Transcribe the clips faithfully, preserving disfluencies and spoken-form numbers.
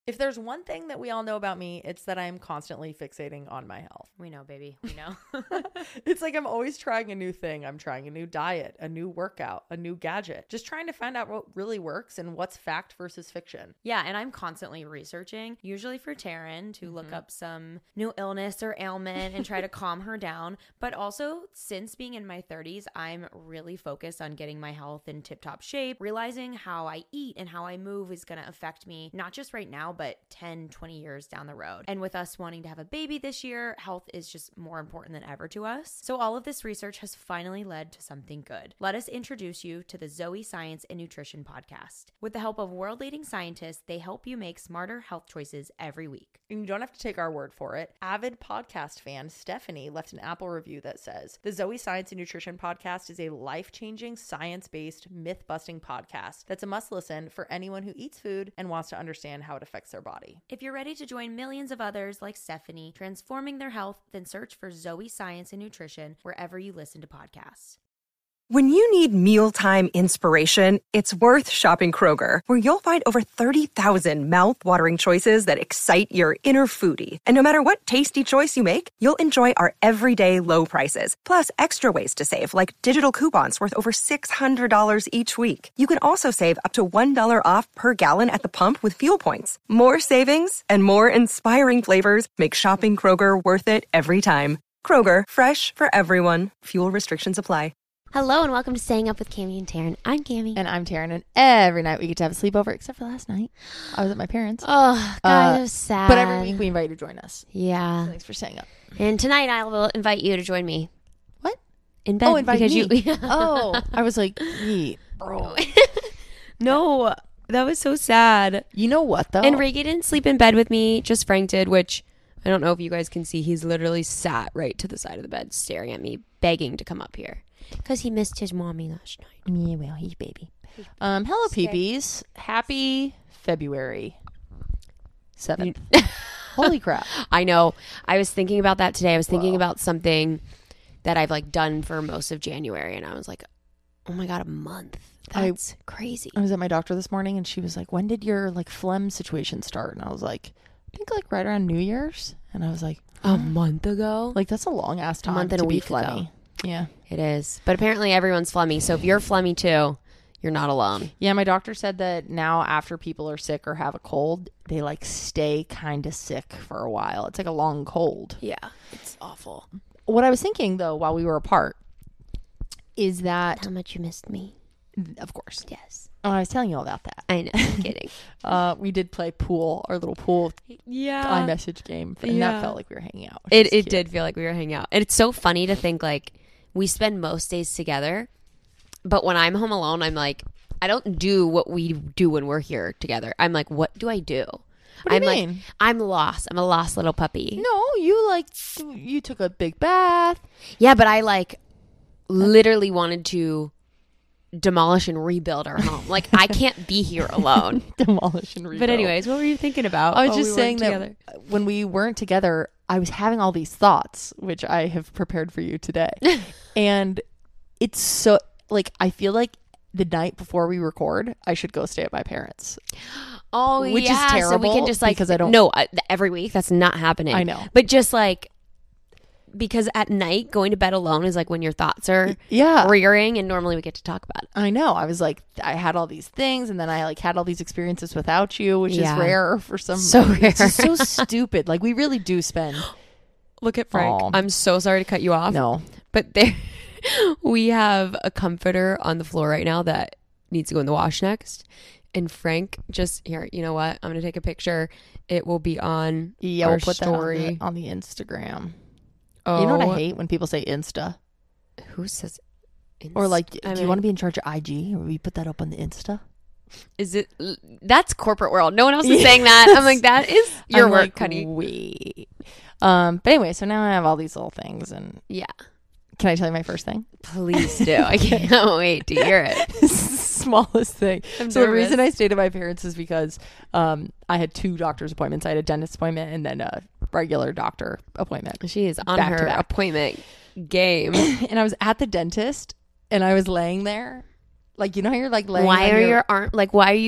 If there's one thing that we all know about me, it's that I'm constantly fixating on my health. We know, baby. We know. It's like I'm always trying a new thing. I'm trying a new diet, a new workout, a new gadget, just trying to find out what really works and what's fact versus fiction. Yeah, and I'm constantly researching, usually for Taryn to mm-hmm. look up some new illness or ailment and try to calm her down. But also, since being in my thirties, I'm really focused on getting my health in tip-top shape, realizing how I eat and how I move is going to affect me, not just right now, but ten, twenty years down the road. And with us wanting to have a baby this year, health is just more important than ever to us. So all of this research has finally led to something good. Let us introduce you to the Zoe Science and Nutrition podcast. With the help of world-leading scientists, they help you make smarter health choices every week. And you don't have to take our word for it. Avid podcast fan Stephanie left an Apple review that says, the Zoe Science and Nutrition podcast is a life-changing, science-based, myth-busting podcast that's a must-listen for anyone who eats food and wants to understand how it affects their body. If you're ready to join millions of others like Stephanie, transforming their health, then search for Zoe Science and Nutrition wherever you listen to podcasts. When you need mealtime inspiration, it's worth shopping Kroger, where you'll find over thirty thousand mouth-watering choices that excite your inner foodie. And no matter what tasty choice you make, you'll enjoy our everyday low prices, plus extra ways to save, like digital coupons worth over six hundred dollars each week. You can also save up to one dollar off per gallon at the pump with fuel points. More savings and more inspiring flavors make shopping Kroger worth it every time. Kroger, fresh for everyone. Fuel restrictions apply. Hello and welcome to Staying Up with Cami and Taryn. I'm Cami. And I'm Taryn, and every night we get to have a sleepover, except for last night. I was at my parents'. Oh, God, uh, it was sad. But every week we invite you to join us. Yeah. So thanks for staying up. And tonight I will invite you to join me. What? In bed. Oh, invite because me. You, oh, I was like, me, bro. No, that was so sad. You know what, though? And Reagan didn't sleep in bed with me, just Frank did, which I don't know if you guys can see. He's literally sat right to the side of the bed, staring at me, begging to come up here. Because he missed his mommy last night. Yeah, well, he's baby. Um, hello, peepees. Happy February seventh. Holy crap. I know. I was thinking about that today. I was thinking Whoa. about something that I've like done for most of January. And I was like, oh my God, a month. That's I, crazy. I was at my doctor this morning and she was like, when did your like phlegm situation start? And I was like, I think like right around New Year's. And I was like, oh. a month ago? Like that's a long ass time a month and to a be week phlegmy. Ago. Yeah. It is. But apparently everyone's phlegmy. So if you're phlegmy too, you're not alone. Yeah, my doctor said that now after people are sick or have a cold, they like stay kind of sick for a while. It's like a long cold. Yeah, it's awful. What I was thinking though while we were apart is that... How much you missed me. Of course. Yes. Oh, I was telling you all about that. I know. I'm kidding. uh, we did play pool, our little pool yeah. iMessage game. And yeah. that felt like we were hanging out. It it did feel like we were hanging out. And it's so funny to think like we spend most days together. But when I'm home alone, I'm like, I don't do what we do when we're here together. I'm like, what do I do? What do I'm you like, mean? I'm lost. I'm a lost little puppy. No, you like, you took a big bath. Yeah, but I like literally wanted to demolish and rebuild our home. Like, I can't be here alone. Demolish and rebuild. But anyways, what were you thinking about? I was just we saying that together? When we weren't together, I was having all these thoughts, which I have prepared for you today. And it's so, like, I feel like the night before we record, I should go stay at my parents'. Oh, which yeah. is terrible. So we can just like, because I don't. No, uh, every week. That's not happening. I know. But just like, because at night, going to bed alone is like when your thoughts are yeah. rearing, and normally we get to talk about it. I know. I was like, I had all these things, and then I like had all these experiences without you, which yeah. is rare for some. So rare. It's just so stupid. Like, we really do spend. Look at Frank. Aww. I'm so sorry to cut you off. No. But there, we have a comforter on the floor right now that needs to go in the wash next. And Frank just, here, you know what? I'm going to take a picture. It will be on yeah, our we'll put story. That on the, on the Instagram. Oh. You know what I hate? When people say Insta. Who says Insta? Or like, I do mean, you want to be in charge of I G? Or we put that up on the Insta? Is it? That's corporate world. No one else is saying that. I'm like, that is your I'm work, like, honey. Wait. Um, but anyway, so now I have all these little things. And yeah. Can I tell you my first thing? Please do. I can't wait to hear it. This is the smallest thing. I'm so nervous. the reason I stayed at my parents' is because um, I had two doctor's appointments. I had a dentist appointment and then a regular doctor appointment. She is on back her to back. appointment game. And I was at the dentist and I was laying there. Like, you know how you're like laying Why on are your... your arm, like, why are you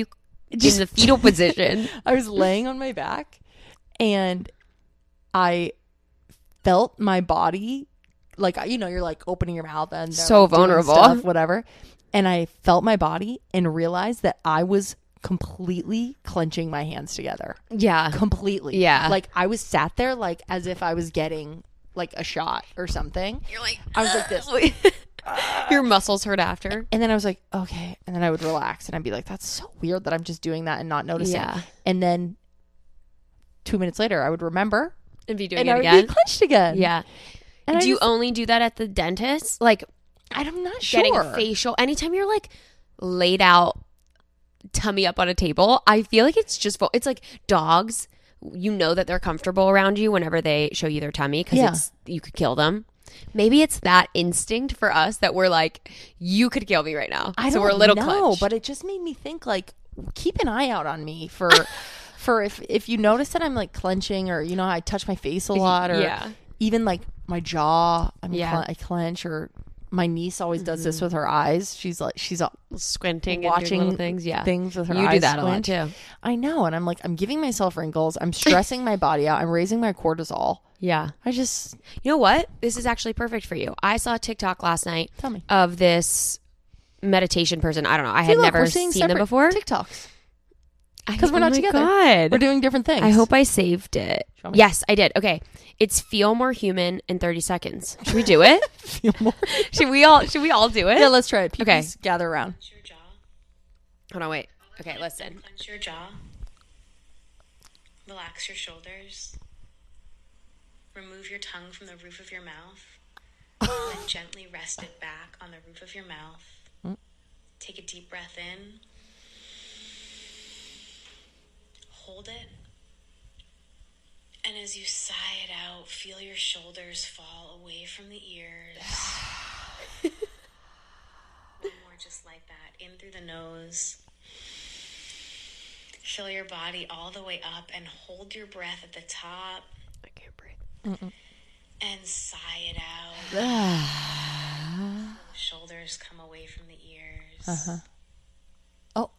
in the fetal position. I was laying on my back and I felt my body, like, you know, you're like opening your mouth and they're, So like, doing vulnerable. stuff, whatever. And I felt my body and realized that I was completely clenching my hands together. Yeah. Completely. Yeah. Like I was sat there like as if I was getting like a shot or something. You're like, I was like this. your muscles hurt after. And then I was like, okay. And then I would relax and I'd be like, that's so weird that I'm just doing that and not noticing. Yeah. And then two minutes later, I would remember And be doing and it I would again. be clenched again. Yeah. And do I you just- only do that at the dentist? Like I'm not sure. getting a facial? Anytime you're like laid out, tummy up on a table, I feel like it's just full. It's like dogs. You know that they're comfortable around you whenever they show you their tummy because Yeah. it's you could kill them. Maybe it's that instinct for us that we're like, you could kill me right now. I so don't we're a little know, clenched. but it just made me think like, keep an eye out on me for, for if if you notice that I'm like clenching or you know I touch my face a lot or Yeah. even like my jaw, I'm Yeah. cle- I clench or my niece always does this with her eyes. She's like she's uh, Squinting and watching doing little things. Yeah. things with her You eyes. do that a lot squint. too. I know, and I'm like I'm giving myself wrinkles. I'm stressing my body out. I'm raising my cortisol. Yeah. I just You know what? This is actually perfect for you. I saw a TikTok last night tell me. of this meditation person. I don't know. I See, had look, never we're seeing seen them separate before. TikToks I- because we're oh not my together. God. We're doing different things. I hope I saved it. Show me. Yes, I did. Okay. It's feel more human in thirty seconds. Should we do it? feel more. should we all should we all do it? Yeah, let's try it. People Okay. gather around. Clench your jaw. Hold on, wait. Okay, listen. Clench your jaw. Relax your shoulders. Remove your tongue from the roof of your mouth. And then gently rest it back on the roof of your mouth. Take a deep breath in. Hold it. And as you sigh it out, feel your shoulders fall away from the ears. One more just like that. In through the nose. Fill your body all the way up and hold your breath at the top I can't breathe. and sigh it out. The shoulders come away from the ears. Uh-huh. Oh.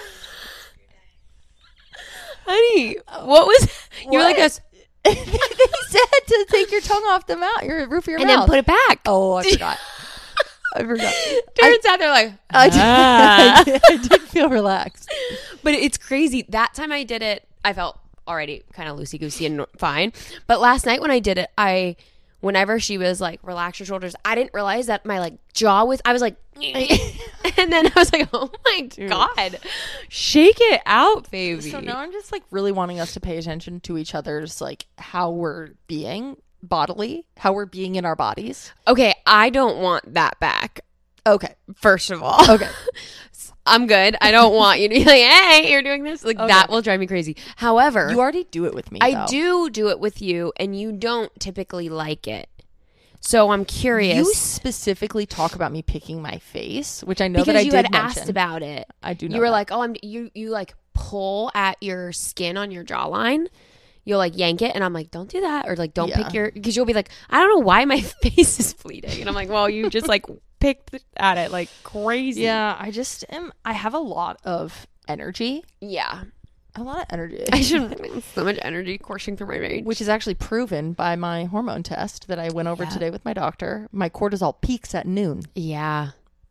Honey, what was you were like What? this They said to take your tongue off the mouth, your roof of your and mouth. then put it back. Oh, I forgot. I forgot. Turns out they're like I did, "Ah." I, did, I did feel relaxed. But it's crazy. That time I did it, I felt already kind of loosey goosey and fine. But last night when I did it, I, whenever she was like, relax your shoulders, I didn't realize that my like jaw was, I was like, and then I was like, oh my God, shake it out, baby. So now I'm just like really wanting us to pay attention to each other's like how we're being bodily, how we're being in our bodies. Okay, I don't want that back. Okay. First of all, Okay. I'm good. I don't want you to be like, hey, you're doing this. Like Okay. that will drive me crazy. However, You already do it with me. I though. do do it with you, and you don't typically like it. So I'm curious. You specifically talk about me picking my face, which I know because that I you did had mention. asked about it. I do know You were that. like, "Oh, I'm you." You like pull at your skin on your jawline. You'll like yank it, and I'm like, "Don't do that," or like, "Don't Yeah. pick your," because you'll be like, "I don't know why my face is bleeding," and I'm like, "Well, you just like picked at it like crazy." Yeah, I just am. I have a lot of energy. yeah. A lot of energy. I should so much energy coursing through my veins. Which is actually proven by my hormone test that I went over Yeah. today with my doctor. My cortisol peaks at noon. yeah.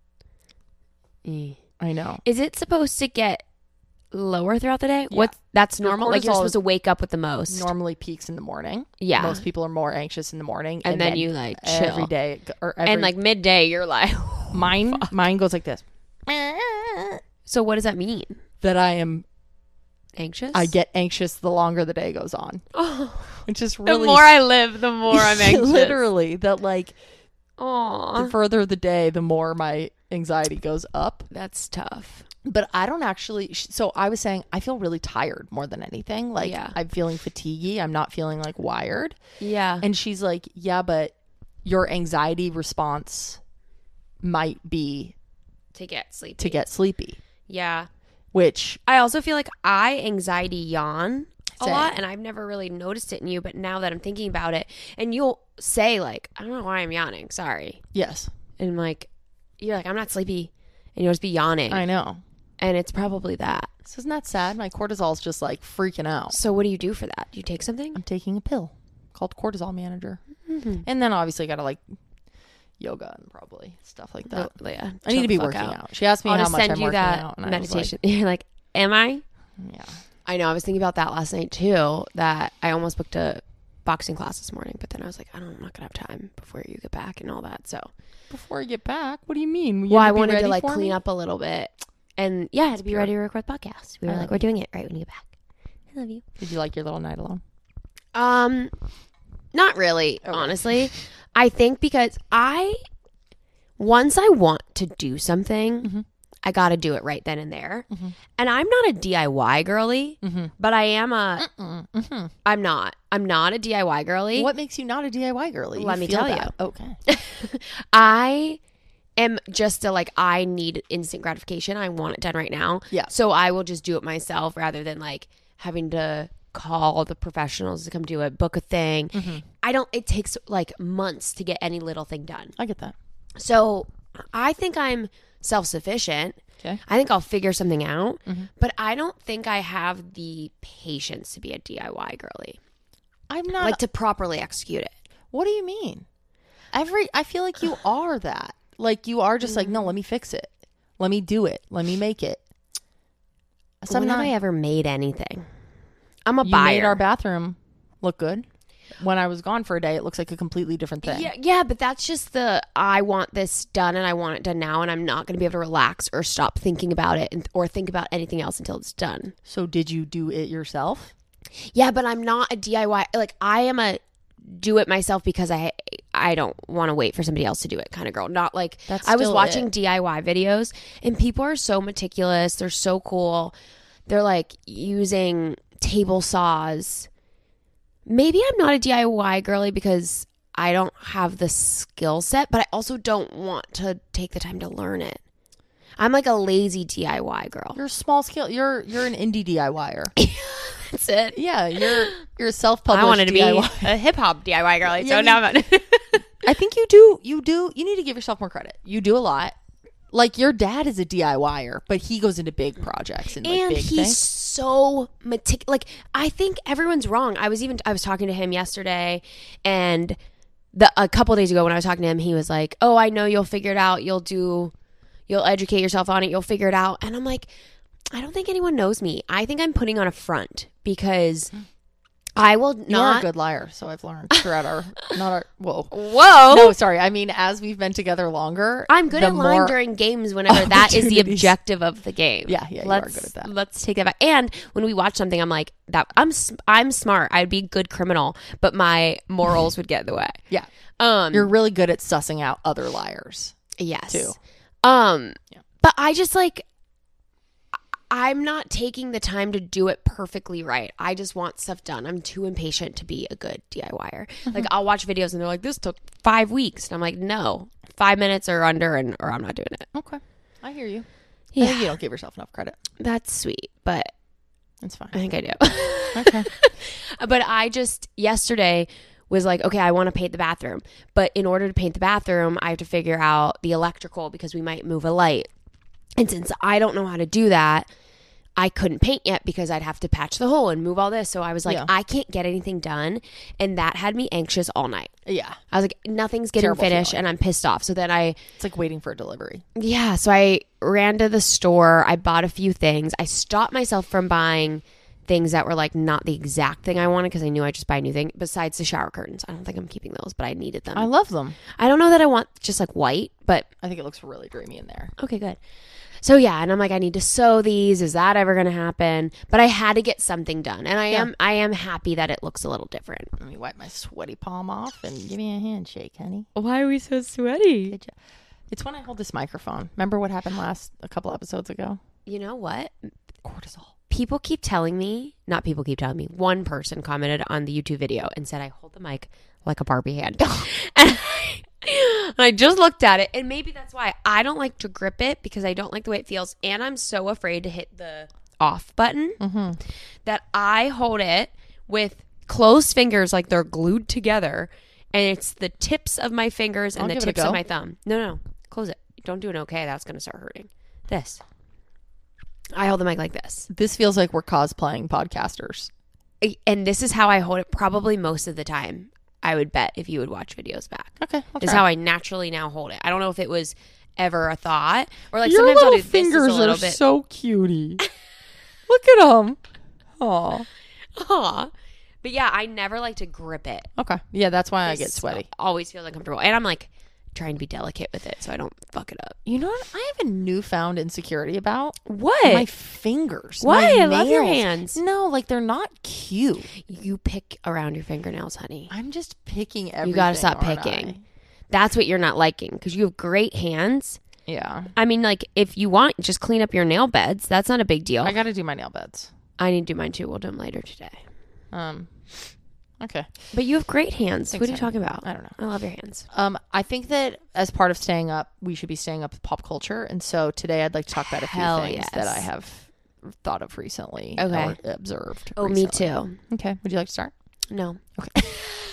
Eh. I know. Is it supposed to get lower throughout the day? What that's Your normal. Like you're cortisol supposed is to wake up with the most. Normally peaks in the morning. Yeah. Most people are more anxious in the morning. And then you, like, every chill. day or every, and like midday, you're like, mine mine goes like this. so what does that mean? That I am Anxious? I get anxious the longer the day goes on. Oh, Which is the really more I live, the more I'm anxious. Literally that like the Aw, further the day, the more my anxiety goes up. that's tough. But I don't actually. So I was saying I feel really tired more than anything. Like Yeah. I'm feeling fatiguey. I'm not feeling like wired. Yeah. And she's like, yeah, but your anxiety response might be to get sleepy. to get sleepy, Yeah. which I also feel like I anxiety yawn a Same. lot, and I've never really noticed it in you, but now that I'm thinking about it, and you'll say like, I don't know why I'm yawning, sorry. yes, And like, you're like, I'm not sleepy, and you'll just be yawning. I know. And it's probably that. So isn't that sad? My cortisol's just like freaking out. So what do you do for that? Do you take something? I'm taking a pill called Cortisol Manager. Mm-hmm. And then obviously got to like yoga and probably stuff like that. Oh, yeah. I need to be Chill the working fuck out. She asked me I'll how just much send I'm you working that out. And meditation. I was You're like, am I? like, yeah. I know. I was thinking about that last night too, that I almost booked a boxing class this morning, but then I was like, I don't, I'm not going to have time before you get back and all that. So, Before you get back? What do you mean? You well, have I to be wanted to ready like for clean me? up a little bit. And yeah, I had to be pure. ready to record podcast. We were I like, love we're you. doing it right when you get back. I love you. Did you like your little night alone? Um, not really, Okay. honestly. I think because I, once I want to do something, Mm-hmm. I got to do it right then and there. And I'm not a D I Y girly, Mm-hmm. but I am a, Mm-hmm. I'm not. I'm not a D I Y girly. What makes you not a D I Y girly? Let me feel tell that. Okay. I am just a like, I need instant gratification. I want it done right now. Yeah. So I will just do it myself rather than like having to call the professionals to come do it, book a thing. Mm-hmm. I don't, it takes like months to get any little thing done. I get that. So I think I'm self-sufficient. Okay. I think I'll figure something out, Mm-hmm. but I don't think I have the patience to be a D I Y girly, I'm not. like to properly execute it. What do you mean? Every I feel like you are that. Like you are just like, no, let me fix it. Let me do it. Let me make it. So When I'm have not, I ever made anything? I'm a you buyer. made our bathroom look good. When I was gone for a day, it looks like a completely different thing. Yeah, yeah, but that's just the I want this done and I want it done now, and I'm not going to be able to relax or stop thinking about it and, or think about anything else until it's done. So did you do it yourself? Yeah, but I'm not a D I Y. Like I am a do it myself because I I don't want to wait for somebody else to do it kind of girl. Not like That's I was still watching it. D I Y videos and people are so meticulous. They're so cool. They're like using table saws. Maybe I'm not a D I Y girly because I don't have the skill set, but I also don't want to take the time to learn it. I'm like a lazy D I Y girl. You're a small scale. You're you're an indie DIYer. That's it. Yeah, you're you're a self-published I wanted to D I Y. be a hip hop D I Y girly, Yeah, so now I'm not. I think you do. You do. You need to give yourself more credit. You do a lot. Like your dad is a DIYer, but he goes into big projects and, like, and big he's things. so meticulous. Like I think everyone's wrong. I was even I was talking to him yesterday, and the a couple days ago when I was talking to him, he was like, "Oh, I know you'll figure it out. You'll do, you'll educate yourself on it. You'll figure it out." And I'm like, I don't think anyone knows me. I think I'm putting on a front because I will You're not. a good liar, so I've learned throughout our not our whoa. Whoa. No, sorry. I mean, as we've been together longer, I'm good the at lying more- during games whenever that is the opportunities. objective of the game. Yeah, yeah, you let's, are good at that. Let's take that back. And when we watch something, I'm like, that I'm s- I'm smart. I'd be a good criminal, but my morals would get in the way. Yeah, Um, you're really good at sussing out other liars. yes. too. Um, Yeah. but I just like. I'm not taking the time to do it perfectly right. I just want stuff done. I'm too impatient to be a good DIYer. Mm-hmm. Like I'll watch videos and they're like, "This took five weeks," and I'm like, "No, five minutes or under, and or I'm not doing it." Okay, I hear you. I Yeah, think you don't give yourself enough credit. that's sweet, but It's fine. I think I do. Okay. But I just yesterday was like, okay, I want to paint the bathroom. But in order to paint the bathroom, I have to figure out the electrical because we might move a light. And since I don't know how to do that, I couldn't paint yet because I'd have to patch the hole and move all this. So I was like, Yeah. I can't get anything done. And that had me anxious all night. Yeah, I was like, nothing's getting Terrible finished feeling. and I'm pissed off. So then I it's like waiting for a delivery. Yeah, so I ran to the store. I bought a few things. I stopped myself from buying things that were like not the exact thing I wanted because I knew I'd just buy a new thing. Besides the shower curtains, I don't think I'm keeping those, but I needed them. I love them. I don't know that I want just like white, but I think it looks really dreamy in there. okay, good. So yeah, and I'm like, I need to sew these. Is that ever going to happen? But I had to get something done, and I Yeah. am I am happy that it looks a little different. Let me wipe my sweaty palm off and give me a handshake, honey. Why are we so sweaty? Good job. It's when I hold this microphone. Remember what happened last a couple episodes ago? You know what? Cortisol. People keep telling me, not people keep telling me, one person commented on the YouTube video and said I hold the mic like a Barbie hand. and, I, and I just looked at it, and maybe that's why I don't like to grip it because I don't like the way it feels, and I'm so afraid to hit the off button Mm-hmm. that I hold it with closed fingers like they're glued together, and it's the tips of my fingers and I'll the give it a tips of go. my thumb. No, no, close it. Don't do an okay. That's going to start hurting. This. I hold the mic like this. This feels like we're cosplaying podcasters. And this is how I hold it probably most of the time. I would bet if you would watch videos back. Okay. I'll Is try. how I naturally now hold it. I don't know if it was ever a thought or like Your sometimes I'll little do this fingers is a little are bit. so cutie. Look at them. Aw. Aw. But yeah, I never like to grip it. Okay. Yeah, that's why I This get sweaty. Always feels uncomfortable. And I'm like trying to be delicate with it so I don't fuck it up. You know what? I have a newfound insecurity about What? my fingers. Why? my I love your nails. hands. No, like they're not cute. You pick around your fingernails, honey. I'm just picking everything. You got to stop aren't picking. I? That's what you're not liking because you have great hands. Yeah. I mean, like, if you want, just clean up your nail beds. That's not a big deal. I I, got to do my nail beds. need to do mine too. We'll do them later today. Um. Okay. But you have great hands. Thanks, what are you honey. talking about? I don't know. I love your hands. Um, I think that as part of staying up, we should be staying up with pop culture. And so today I'd like to talk about a few Hell things yes. that I have thought of recently Okay. or observed. Oh, recently. me too. Okay. Would you like to start? No. Okay.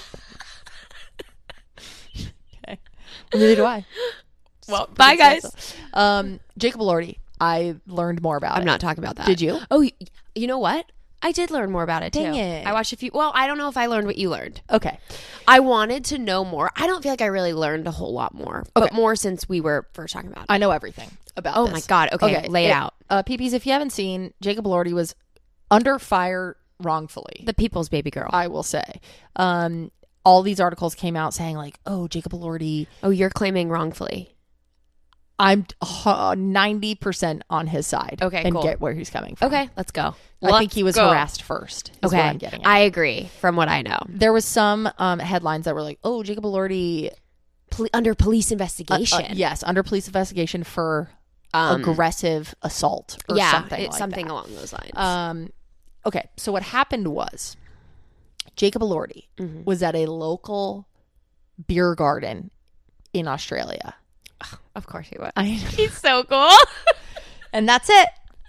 Okay. Neither do I. Well, bye, guys. Um, Jacob Elordi. I learned more about I'm it. not talking about that. Did you? Oh, y- you know what? I did learn more about it too. Dang it. I watched a few. Well, I don't know if I learned what you learned. Okay. I wanted to know more. I don't feel like I really learned a whole lot more, but Okay. more since we were first talking about it. I know everything about Oh this. my God. Okay, lay it out. Uh, P Ps, if you haven't seen, Jacob Elordi was under fire wrongfully. The people's baby girl. I will say. Um, all these articles came out saying like, oh, Jacob Elordi, oh, you're claiming wrongfully. I'm uh, ninety percent on his side. Okay, and cool. get where he's coming from. Okay, let's go. I think Let's he was go. harassed first. Is Okay, what I'm getting at. I agree from what I know. There was some um, headlines that were like, oh, Jacob Elordi, Pol- under police uh, investigation. uh, yes, under police investigation for Um, aggressive assault or yeah, something it's like something that. along those lines. Um, okay, so what happened was Jacob Elordi Mm-hmm. was at a local beer garden in Australia. of course he would. I, He's so cool. and that's it.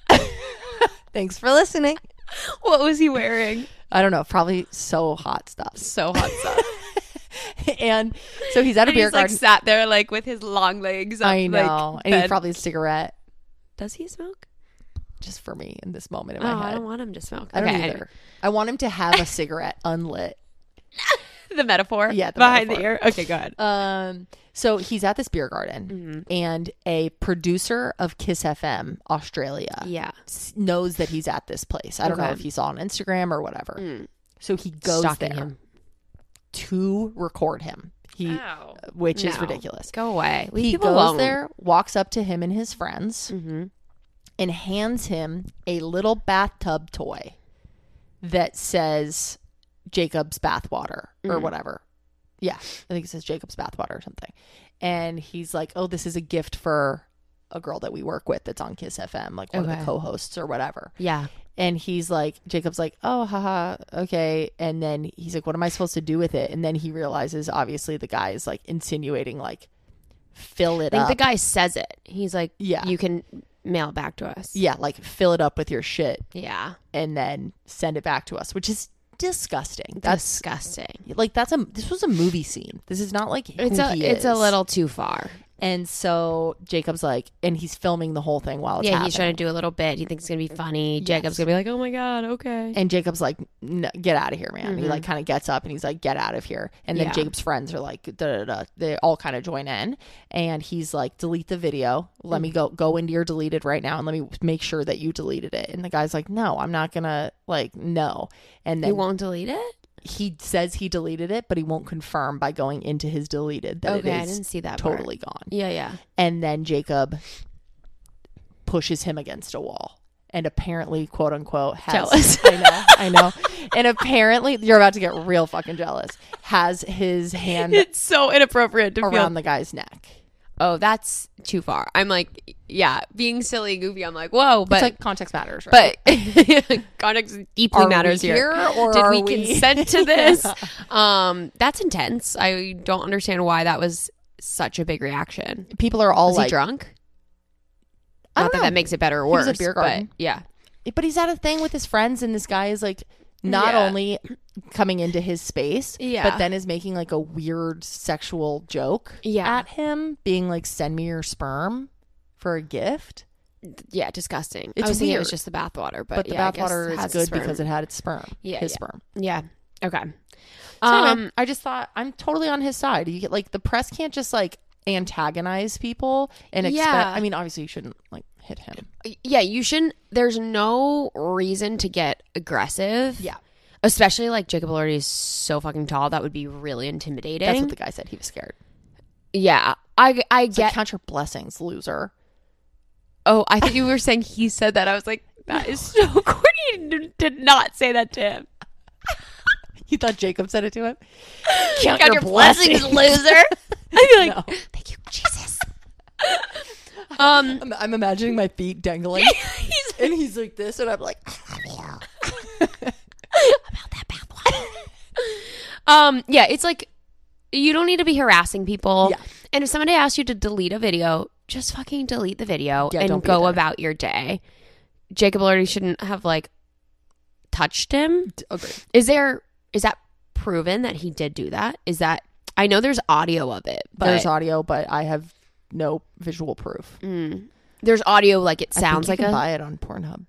Thanks for listening. What was he wearing? I don't know, probably so hot stuff. So hot stuff. And so he's at a And beer he's like garden. sat there like with his long legs up, I know, like, and he's bent. probably a cigarette Does he smoke? just for me in this moment in Oh, my I head. don't want him to smoke. I don't Okay, either. anyway. I want him to have a cigarette unlit. The metaphor? Yeah, the behind metaphor. the ear. Okay, go ahead. Um, so he's at this beer garden, Mm-hmm. and a producer of Kiss F M Australia Yeah. s- knows that he's at this place. I don't know Okay. if he saw on Instagram or whatever. Mm. So he goes Stalking there him. to record him. He, Ow. which is No. ridiculous. Go away. Leave He people goes alone. there, walks up to him and his friends, Mm-hmm. and hands him a little bathtub toy that says Jacob's bathwater or Mm. whatever. Yeah, I think it says Jacob's bathwater or something. And he's like, oh, this is a gift for a girl that we work with that's on Kiss F M, like one of Okay. the co-hosts or whatever. Yeah. And he's like, Jacob's like, oh, haha, okay. And then he's like, what am I supposed to do with it? And then he realizes, obviously, the guy is like insinuating, like, fill I it think up. the guy says it. He's like, Yeah. you can mail it back to us. Yeah, like, fill it up with your shit Yeah. and then send it back to us, which is disgusting. That's disgusting. like, that's a, this was a movie scene. This is not like, It's who a he it's a is. little too far. And so Jacob's like, and he's filming the whole thing while it's Yeah, happening. he's trying to do a little bit. He thinks it's gonna be funny. Jacob's gonna be like, "Oh my god, okay." And Jacob's like, "No, get out of here, man." He Mhm. like kind of gets up and he's like, get out of here. And then Yeah. Jacob's friends are like, da, da, da. They all kind of join in. And he's like, delete the video. Let me go go into your deleted right now and let me make sure that you deleted it. And the guy's like, no, I'm not going to, like, no. And He then won't delete it. he says he deleted it, but he won't confirm by going into his deleted that Okay, it I is didn't see that part. totally gone. Yeah, yeah. And then Jacob pushes him against a wall. And apparently, quote unquote, has Jealous. I know, I know. And apparently, you're about to get real fucking jealous. Has his hand It's so inappropriate to around feel. the guy's neck. Oh, that's too far. I'm like, yeah, being silly and goofy. I'm like, whoa, but it's like context matters, right? but context deeply Are we matters here. here, or Did are we, we- consent to this? um, that's intense. I don't understand why that was such a big reaction. People are all Was like, he drunk? I Not don't that know. that makes it better or He was worse. at beer but garden. yeah. But he's at a thing with his friends, and this guy is like not Yeah. only coming into his space, Yeah. but then is making like a weird sexual joke Yeah. at him, being like, "Send me your sperm for a gift." Yeah, disgusting. It's I was thinking it weird. was just the bathwater, but, But the yeah, I guess bathwater it is has good sperm. because it had its sperm. Yeah, his yeah. sperm. Yeah. Okay. So anyway, Um, I just thought I'm totally on his side. You get like the press can't just like antagonize people and expect. Yeah. I mean, obviously you shouldn't like hit him. yeah, you shouldn't. There's no reason to get aggressive. Yeah. Especially like Jacob Elordi is so fucking tall. That would be really intimidating. That's what the guy said. He was scared. yeah. I, I It's get. like, count your blessings, loser. oh, I thought you were saying he said that. I was like, that is so Courtney did not say that to him. You thought Jacob said it to him? Count, your, blessings, loser. I'd be like, No. thank you, Jesus. um, I'm, I'm imagining my feet dangling, he's and he's like this, and I'm like, about that bathwater. um, yeah, it's like you don't need to be harassing people. Yeah. And if somebody asks you to delete a video, just fucking delete the video Yeah, and don't be a go dick. about your day. Jacob Elordi shouldn't have like touched him. agree. Is there is that proven that he did do that? Is that I know there's audio of it, but There's audio, but I have no visual proof. mm, there's audio like it I sounds think like you can a buy it on Pornhub.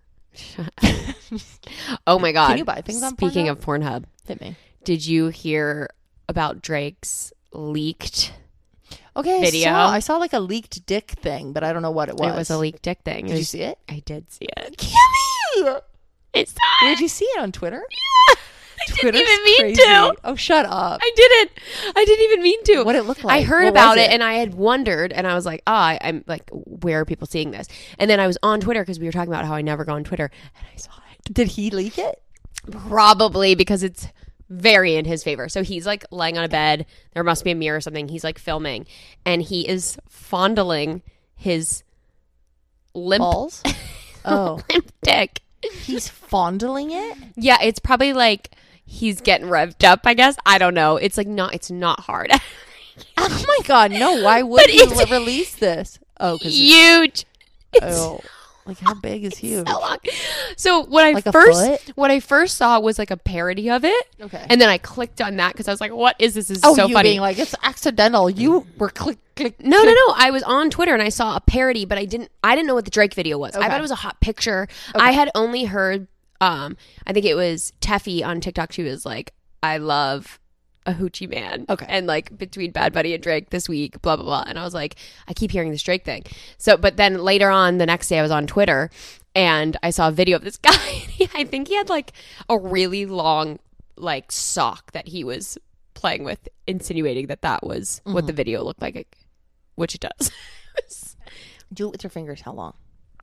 oh my god. Can you buy things on Speaking Pornhub? of Pornhub, Hit me. did you hear about Drake's leaked? Okay, Video? I saw, I saw like a leaked dick thing, but I don't know what it was. It was a leaked dick thing. It Did you was- see it? I did see it. Kimmy! It's Where'd you see it on Twitter? I didn't Twitter's even mean crazy. to. Oh, shut up. I didn't. I didn't even mean to. What it looked I like? heard What about was it? it? and I had wondered, and I was like, ah, I, I'm like, where are people seeing this? And then I was on Twitter because we were talking about how I never go on Twitter, and I saw it. Did he leak it? Probably because it's very in his favor. So he's like laying on a bed. There must be a mirror or something. He's like filming, and he is fondling his limp, Balls? Oh, limp dick. he's fondling it? Yeah, it's probably like he's getting revved up, I guess. I don't know. It's like not, it's not hard. Oh my God, no. Why would But you it's- release this? Oh, because Huge. oh, like how big is huge? So long. So what I Like a first foot? what I first saw was like a parody of it. Okay. And then I clicked on that because I was like, what is this? This is Oh, so you funny. being like, it's accidental. You were click, click. no, no, click. no. I was on Twitter and I saw a parody, but I didn't I didn't know what the Drake video was. I Okay. thought it was a hot picture. I had only heard um I think it was Teffy on TikTok. She was like, I love a hoochie man. Okay. And like between Bad Bunny and Drake this week, blah, blah, blah. And I was like, I keep hearing this Drake thing. So, but then later on the next day I was on Twitter and I saw a video of this guy. And he, I think he had like a really long like sock that he was playing with, insinuating that that was what the video looked like, which it does. Do it with your fingers. How long?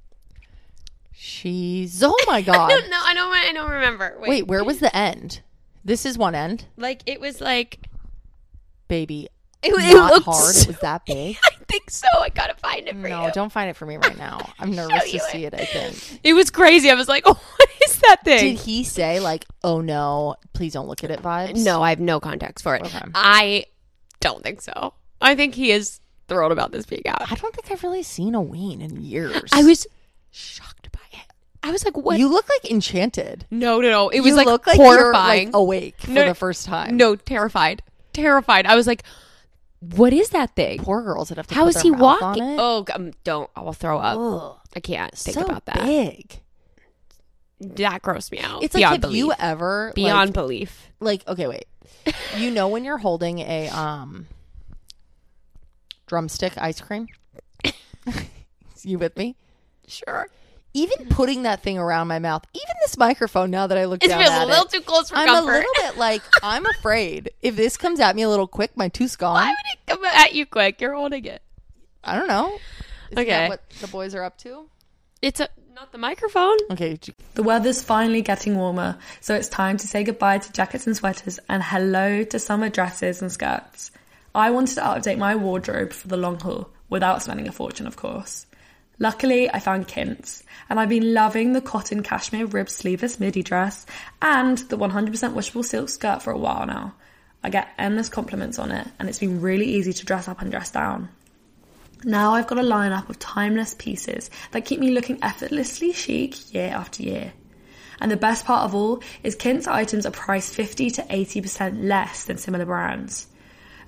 She's. Oh my God. I don't know. I don't, I don't remember. Wait. Wait, where was the end? This is one end, Like it was like, baby. it, was- Not it looked hard. so- It was that big. I think so. I gotta find it for No, you. don't find it for me right now. I'm nervous to you see it. I think. It was crazy. I was like, oh, what is that thing? Did he say like, "Oh no, please don't look at it"? Vibes. No, I have no context for it. Okay. I don't think so. I think he is thrilled about this being out. I don't think I've really seen a ween in years. I was shocked by it. I was like, what? You look like enchanted. no, no, no. It You was like look like horrifying. you're like awake for No, the first time. no, terrified. Terrified. I was like, what is that thing? Poor girls that have to. How put is their he mouth walking? on it. Oh, um, don't. I will throw up. Ugh. I can't think so about that. big. That grossed me out. It's like, beyond have belief. you ever beyond like, belief. like okay, wait. You know when you're holding a um drumstick ice cream? You with me? Sure. Even putting that thing around my mouth, even this microphone. Now that I look It down feels at a little it, too close for I'm comfort. a little bit like I'm afraid if this comes at me a little quick, my tooth's gone. Why would it come at you quick? You're holding it. I don't know. Isn't Okay. that what the boys are up to? It's a not the microphone. Okay. The weather's finally getting warmer, so it's time to say goodbye to jackets and sweaters and hello to summer dresses and skirts. I wanted to update my wardrobe for the long haul, without spending a fortune, of course. Luckily, I found Kintz, and I've been loving the cotton cashmere ribbed sleeveless midi dress and the one hundred percent washable silk skirt for a while now. I get endless compliments on it, and it's been really easy to dress up and dress down. Now I've got a lineup of timeless pieces that keep me looking effortlessly chic year after year. And the best part of all is Kintz items are priced fifty to eighty percent less than similar brands.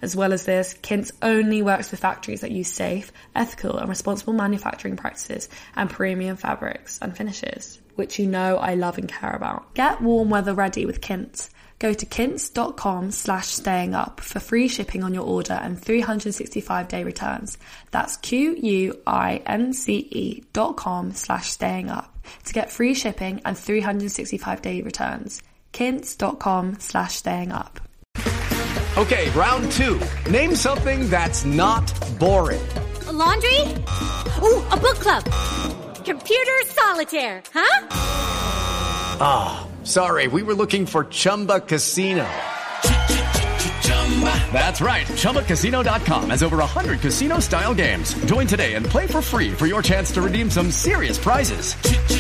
As well as this, Quince only works with factories that use safe, ethical and responsible manufacturing practices and premium fabrics and finishes, which you know I love and care about. Get warm weather ready with Quince. Go to quince.com slash staying up for free shipping on your order and three hundred sixty-five day returns. That's Q-U-I-N-C-E dot com slash staying up to get free shipping and three hundred sixty-five day returns. Quince.com slash staying up. Okay, round two. Name something that's not boring. A laundry? Ooh, a book club. Computer solitaire, huh? Ah, oh, sorry, we were looking for Chumba Casino. That's right, Chumba Casino dot com has over one hundred casino-style games. Join today and play for free for your chance to redeem some serious prizes.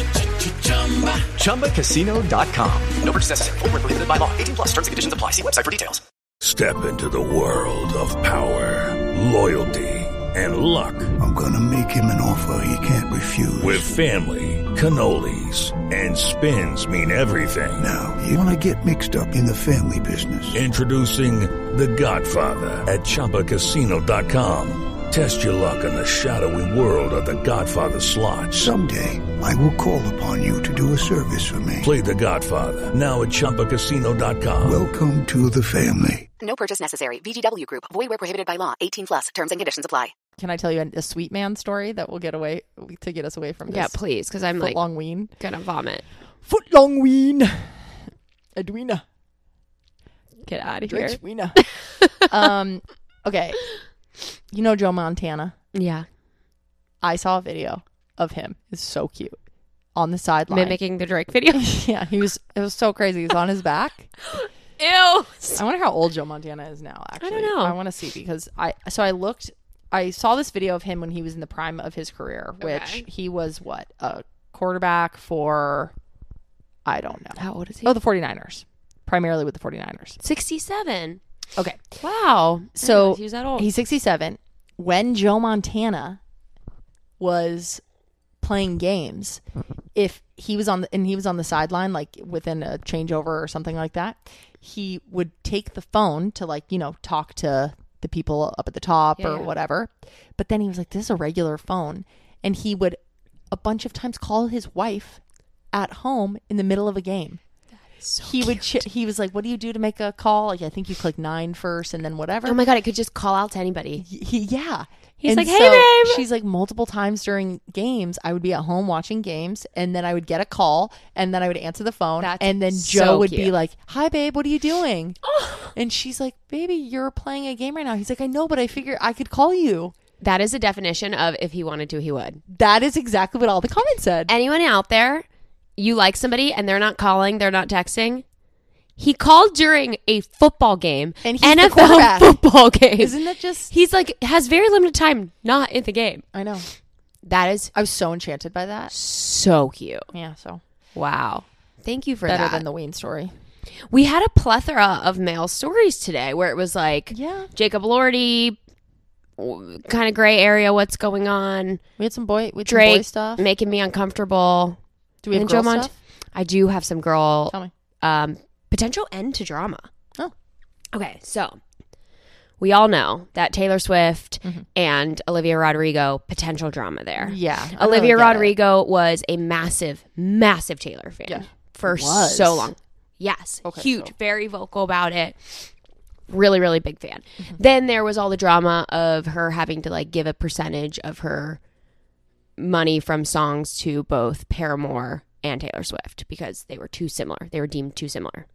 Chumba Casino dot com. No purchase necessary. Void where prohibited by law. eighteen plus. Terms and conditions apply. See website for details. Step into the world of power, loyalty, and luck. I'm gonna make him an offer he can't refuse. With family, cannolis, and spins mean everything. Now, you wanna get mixed up in the family business. Introducing The Godfather at Chumba Casino dot com. Test your luck in the shadowy world of The Godfather slot. Someday, I will call upon you to do a service for me. Play The Godfather now at Chumba Casino dot com. Welcome to the family. No purchase necessary. V G W Group. Void where prohibited by law. eighteen plus. Terms and conditions apply. Can I tell you a, a sweet man story that will get away to get us away from this? Yeah, please, because I'm like long ween. Gonna vomit. Foot long ween. Edwina. Get out of here. Edwina. um. Okay. You know Joe Montana? Yeah. I saw a video of him. It's so cute. On the sideline. Mimicking the Drake video? Yeah, he was, it was so crazy. He was on his back. Ew. I wonder how old Joe Montana is now, actually. I don't know. I want to see because I, so I looked, I saw this video of him when he was in the prime of his career, which Okay. he was what? A quarterback for, I don't know. How old is he? Oh, the 49ers. Primarily with the 49ers. sixty-seven. Okay. Wow. So he was that old. he's sixty-seven. When Joe Montana was playing games, if he was on the, and he was on the sideline, like within a changeover or something like that, he would take the phone to like, you know, talk to the people up at the top Yeah, or yeah. whatever. But then he was like, this is a regular phone. And he would a bunch of times call his wife at home in the middle of a game. So he cute. would ch- he was like, what do you do to make a call? Like, I think you click nine first and then whatever. Oh my God, it could just call out to anybody. He, yeah. He's And like, hey, so babe. She's like, multiple times during games, I would be at home watching games, and then I would get a call, and then I would answer the phone, That's and then so Joe would be cute. like, hi, babe, what are you doing? And she's like, baby, you're playing a game right now. He's like, I know, but I figured I could call you. That is a definition of if he wanted to, he would. That is exactly what all the comments said. Anyone out there, you like somebody and they're not calling, they're not texting. He called during a football game, And he's the N F L quarterback. football game. Isn't that just... He's like, has very limited time not in the game. I know. That is I was so enchanted by that. so cute. Yeah, so Wow. Thank you for better that. than the Wayne story. We had a plethora of male stories today where it was like, Yeah. Jacob Lordy, kind of gray area, what's going on. We had some boy, we had some boy Drake stuff. making me uncomfortable. Do we have And girl Joe Mont- stuff? I do have some girl Tell me. um, potential end to drama. Oh. Okay, so we all know that Taylor Swift Mm-hmm. and Olivia Rodrigo, potential drama there. Yeah. I don't Olivia really get it. Rodrigo was a massive, massive Taylor fan Yeah. for Was. so long. Yes. Okay, huge, so- very vocal about it. Really, really big fan. Mm-hmm. Then there was all the drama of her having to like give a percentage of her money from songs to both Paramore and Taylor Swift because they were too similar. They were deemed too similar.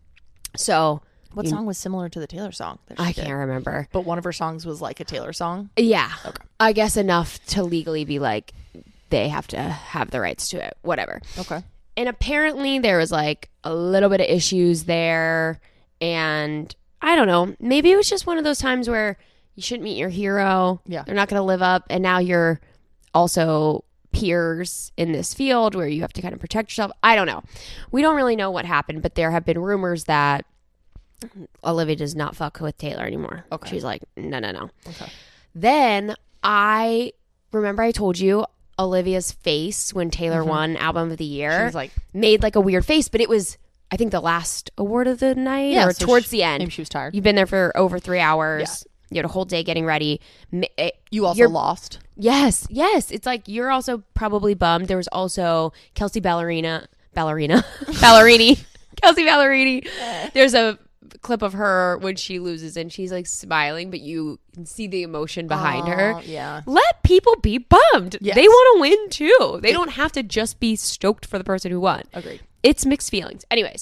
So What you- song was similar to the Taylor song? that she I did? can't remember. But one of her songs was like a Taylor song. Yeah. Okay. I guess enough to legally be like, they have to have the rights to it. Whatever. Okay. And apparently there was like a little bit of issues there. And I don't know. Maybe it was just one of those times where you shouldn't meet your hero. Yeah. They're not going to live up. And now you're also peers in this field where you have to kind of protect yourself. I don't know. We don't really know what happened, but there have been rumors that Olivia does not fuck with Taylor anymore. Okay. She's like, no, no, no. Okay. Then I remember I told you Olivia's face when Taylor won Album of the Year. She was like- made like a weird face, but it was I think the last award of the night Yeah, or so towards she- the end. maybe she was tired. You've been there for over three hours. You had a whole day getting ready. M- it- You also you're- lost. Yes, yes. It's like you're also probably bummed. There was also Kelsey Ballerina, Ballerina, Ballerini, Kelsey Ballerini. There's a clip of her when she loses and she's like smiling, but you can see the emotion behind her. Oh, yeah. Let people be bummed. Yes. They want to win too. They don't have to just be stoked for the person who won. Agreed. It's mixed feelings. Anyways,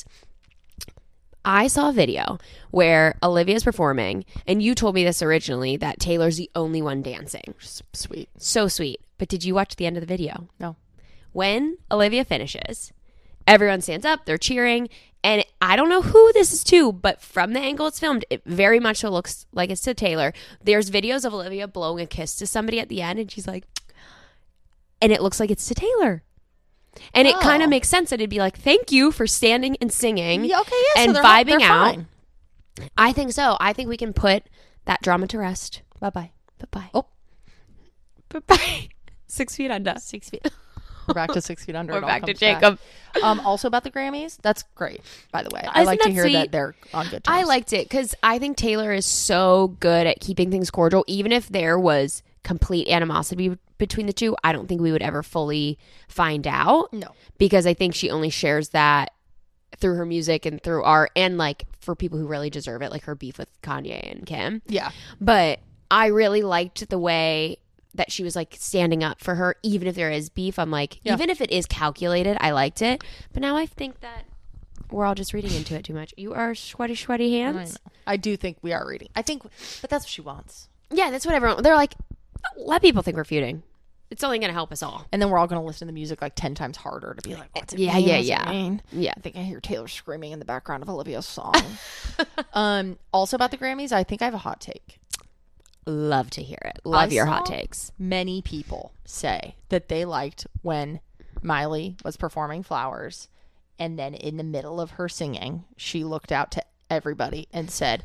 I saw a video where Olivia's performing, and you told me this originally, that Taylor's the only one dancing. Sweet. So sweet. But did you watch the end of the video? No. When Olivia finishes, everyone stands up, they're cheering, and I don't know who this is to, but from the angle it's filmed, it very much so looks like it's to Taylor. There's videos of Olivia blowing a kiss to somebody at the end, and she's like, and it looks like it's to Taylor. And it Oh. kind of makes sense that it'd be like, thank you for standing and singing Yeah, okay, yeah, so and they're- vibing they're out. fine. I think so. I think we can put that drama to rest. Bye-bye. Bye-bye. Oh. Bye-bye. Six feet under. Six feet. We're back to six feet under. We're It all back to comes back. Jacob. Um, also about the Grammys, that's great, by the way. I Isn't like to that hear sweet? that they're on good terms. I liked it because I think Taylor is so good at keeping things cordial. Even if there was complete animosity between the two, I don't think we would ever fully find out. No. Because I think she only shares that through her music and through art, and like for people who really deserve it, like her beef with Kanye and Kim. Yeah. But I really liked the way that she was like standing up for her, even if there is beef. I'm like, Yeah. even if it is calculated, I liked it. But now I think that we're all just reading into it too much. You are sweaty, sweaty I, hands. know. I do think we are reading. I think, but that's what she wants. Yeah, that's what everyone. They're like, let people think we're feuding. It's only going to help us all. And then we're all going to listen to the music like ten times harder to be like, what's it Yeah, mean? yeah, What's it yeah. mean? Yeah. I think I hear Taylor screaming in the background of Olivia's song. um, also about the Grammys, I think I have a hot take. Love to hear it. Love I your saw hot takes. Many people say that they liked when Miley was performing Flowers, and then in the middle of her singing, she looked out to everybody and said,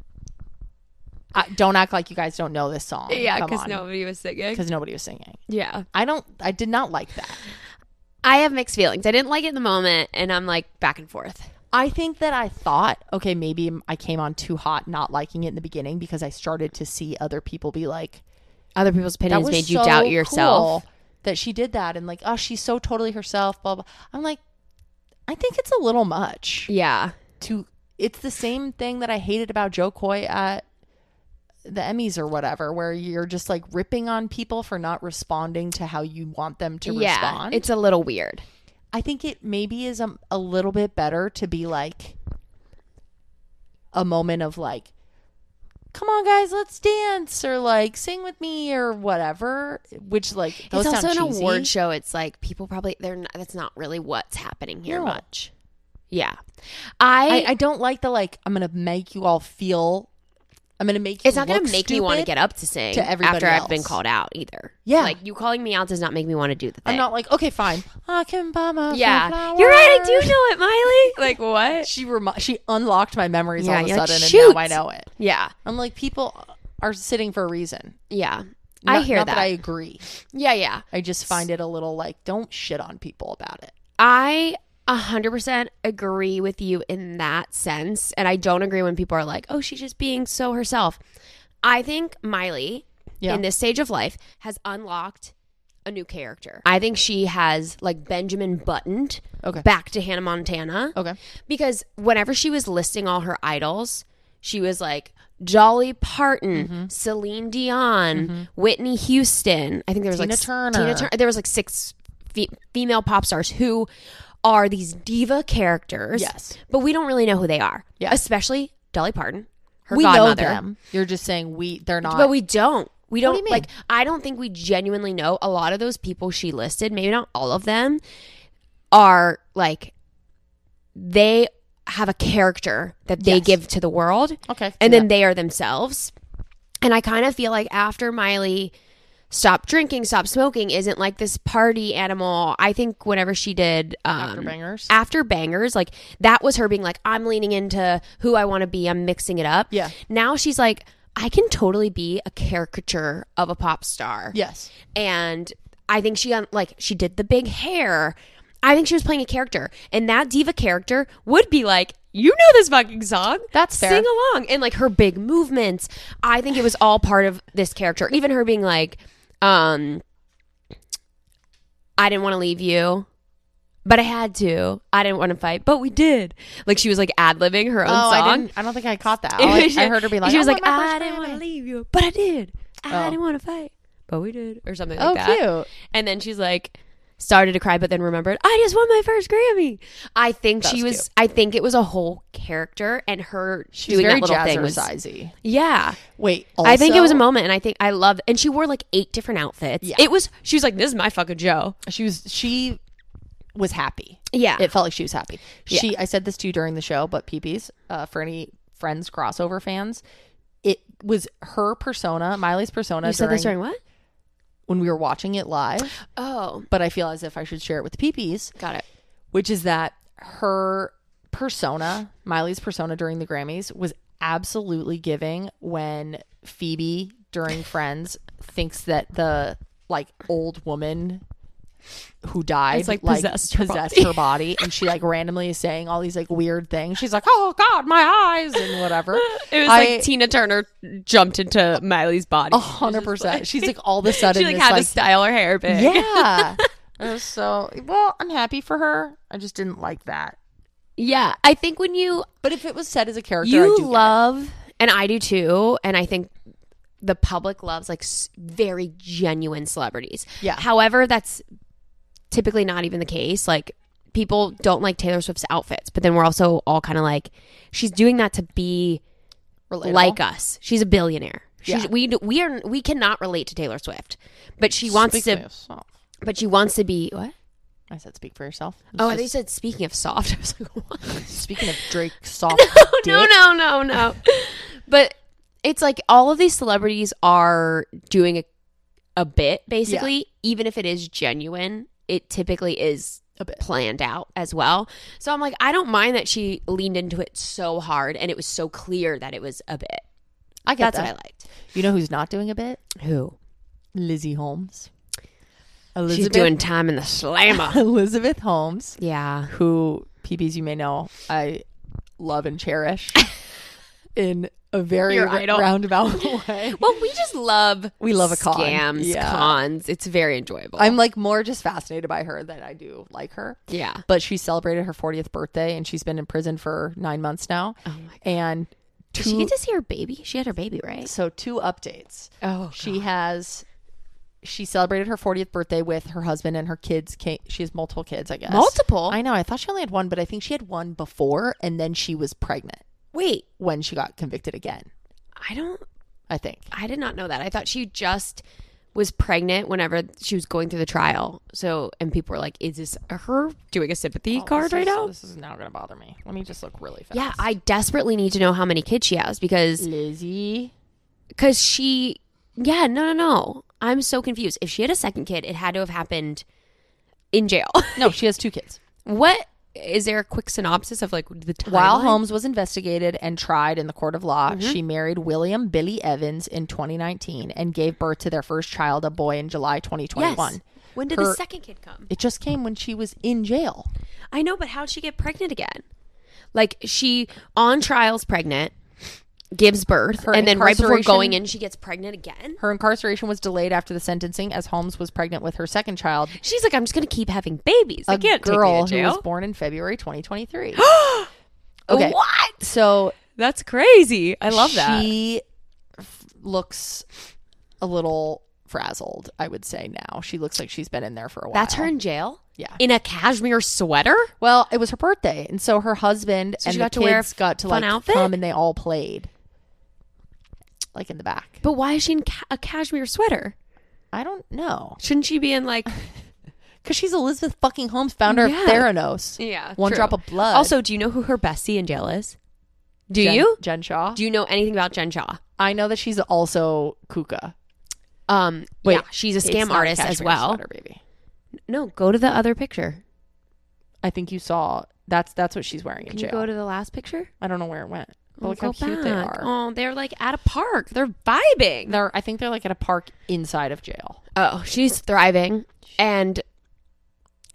I, don't act like you guys don't know this song. Yeah, Come because on." nobody was singing. Because nobody was singing. Yeah. I don't, I did not like that. I have mixed feelings. I didn't like it in the moment, and I'm like back and forth. I think that I thought, okay, maybe I came on too hot not liking it in the beginning because I started to see other people be like, Other people's that opinions was made you so doubt yourself. cool that she did that, and like, oh, she's so totally herself, blah, blah. I'm like, I think it's a little much. Yeah. To It's the same thing that I hated about Joe Coy at the Emmys or whatever, where you're just like ripping on people for not responding to how you want them to yeah, respond. it's a little weird. I think it maybe is a, a little bit better to be like a moment of like, come on guys, let's dance, or like sing with me or whatever, which like those It's also sound an cheesy. award show. It's like people probably they're not, that's not really what's happening here No. much. Yeah, I, I I don't like the like I'm gonna make you all feel I'm gonna make you it's not going look to make me want to stupid get up to sing to everybody after I've been else. called out either. Yeah. like you calling me out does not make me want to do the thing. I'm not like, okay, fine, I can buy my Yeah, flower. you're right. I do know it, Miley. Like what? She remi- she unlocked my memories Yeah, all of a you're like, sudden, "Shoot." and now I know it. Yeah, I'm like, people are sitting for a reason. yeah. Not, I hear not that. that I agree. yeah, yeah. I just find it a little like, don't shit on people about it. I one hundred percent agree with you in that sense. And I don't agree when people are like, oh, she's just being so herself. I think Miley, Yeah. in this stage of life, has unlocked a new character. I think she has like Benjamin Buttoned Okay. back to Hannah Montana. Okay. Because whenever she was listing all her idols, she was like Dolly Parton, Mm-hmm. Celine Dion, Whitney Houston. I think there was Tina like s- Turner. Tina Turner. There was like six fe- female pop stars who are these diva characters. Yes. But we don't really know who they are. Yeah. Especially Dolly Parton, her we godmother. know them. You're just saying we they're not. But we don't. We don't do you mean? like I don't think we genuinely know a lot of those people she listed, maybe not all of them, are like they have a character that they Yes. give to the world. Okay. And yeah. then they are themselves. And I kind of feel like after Miley stopped drinking, stopped smoking, isn't like this party animal. I think whenever she did um, After Bangers? after Bangers, like that was her being like, I'm leaning into who I want to be. I'm mixing it up. Yeah. Now she's like, I can totally be a caricature of a pop star. Yes. And I think she um, like she did the big hair. I think she was playing a character, and that diva character would be like, you know this fucking song. That's fair. Sing along. And like her big movements. I think it was all part of this character. Even her being like, um, I didn't want to leave you, but I had to. I didn't want to fight, but we did. Like she was like ad-libbing her own oh, song. I, didn't, I don't think I caught that. I, I heard her be like, she was I like, I didn't want to leave you, but I did. I Oh. didn't want to fight, but we did. Or something like Oh, that. cute. And then she's like, started to cry, but then remembered, I just won my first Grammy. I think That's she was, cute. I think it was a whole character, and her She's doing very that little thing was, jazzercise-y. yeah. Wait, I think it was a also- moment, and I think I love, and she wore like eight different outfits. Yeah. It was, she was like, this is my fucking Joe. She was, she was happy. Yeah. It felt like she was happy. Yeah. She, I said this to you during the show, but P-P's, uh, for any Friends crossover fans, it was her persona, Miley's persona. You said during, this during what? when we were watching it live. Oh. But I feel as if I should share it with the P-P's. Got it. Which is that her persona, Miley's persona during the Grammys, was absolutely giving when Phoebe during Friends thinks that the like old woman who died It's, like, like possessed her possessed body. her body, and she like randomly is saying all these like weird things. She's like, oh God, my eyes, and whatever. It was I- like Tina Turner jumped into Miley's body. A hundred percent. She's like all of a sudden She like this, had like, to style her hair big. yeah. It was so well, I'm happy for her. I just didn't like that. Yeah. I think when you But if it was said as a character, I you do get it. love, and I do too, and I think the public loves like s- very genuine celebrities. Yeah. However, that's typically not even the case. Like people don't like Taylor Swift's outfits, but then we're also all kind of like, she's doing that to be Relatable. like us. She's a billionaire. She's, Yeah. we we are we cannot relate to Taylor Swift, but she wants Speak for to. yourself. But she wants to be what? I said, speak for yourself. It's Oh, I just- thought you said speaking of soft. I was like, what? Speaking of Drake soft no, dick. no, no, no. But it's like all of these celebrities are doing a, a bit, basically. Even if it is genuine, it typically is A bit. planned out as well. So I'm like, I don't mind that she leaned into it so hard and it was so clear that it was a bit. I get That's that. what I liked. You know who's not doing a bit? Who? Lizzie Holmes. She's doing time in the slammer. Elizabeth Holmes, Yeah. who P Bs you may know, I love and cherish in a very Your ra- idol. roundabout way. Well, we just love We love a con. scams, Yeah. cons. It's very enjoyable. I'm like more just fascinated by her than I do like her. yeah. But she celebrated her fortieth birthday and she's been in prison for nine months now. Oh my god. And Did two, she get to see her baby? She had her baby, right? so two updates. Oh, She has she celebrated her fortieth birthday with her husband and her kids came, she has multiple kids, I guess. Multiple? I know. I thought she only had one, but I think she had one before and then she was pregnant Wait, when she got convicted again, I don't. I think. I did not know that. I thought she just was pregnant whenever she was going through the trial. So, and people were like, "Is this her doing a sympathy Oh, card this right is- now?" This is now going to bother me. Let me just look really fast. Yeah, I desperately need to know how many kids she has because Lizzie. because she. Yeah, no, no, no. I'm so confused. If she had a second kid, it had to have happened in jail. No, she has two kids. What is there a quick synopsis of like the timeline? While Holmes was investigated and tried in the court of law, Mm-hmm. she married William Billy Evans in twenty nineteen and gave birth to their first child, a boy, in July twenty twenty-one. Yes. When did Her- the second kid come? It just came when she was in jail. I know, but how'd she get pregnant again? Like she on trial's pregnant, gives birth, Her and then right before incarceration- going in, she gets pregnant again. Her incarceration was delayed after the sentencing as Holmes was pregnant with her second child, She's like, I'm just gonna keep having babies. I a can't girl take me who to was jail. born in February twenty twenty-three. Okay. What? So That's crazy. I love that. She f- looks a little frazzled, I would say now. She looks like she's been in there for a while. That's her in jail. Yeah. In a cashmere sweater. Well, it was her birthday, and so her husband So and she the got to wear a kids got to fun like outfit? come and they all played, like in the back. But why is she in ca- a cashmere sweater? I don't know, Shouldn't she be in like? because she's Elizabeth fucking Holmes, founder Yeah. of Theranos. Yeah, One true. drop of blood. Also, do you know who her bestie in jail is? Do Jen, you? Jen Shaw? Do you know anything about Jen Shaw? I know that she's also Kuka. Um, Wait, yeah, she's a It's scam not artist as Cashmere well. Sweater, baby. No, go to the other picture. I think you saw that's that's what she's wearing in Can jail. you go to the last picture? I don't know where it went. But Oh, look how go cute they back. are. Oh, they're like at a park. They're vibing. They're I think they're like at a park inside of jail. Oh, she's thriving. And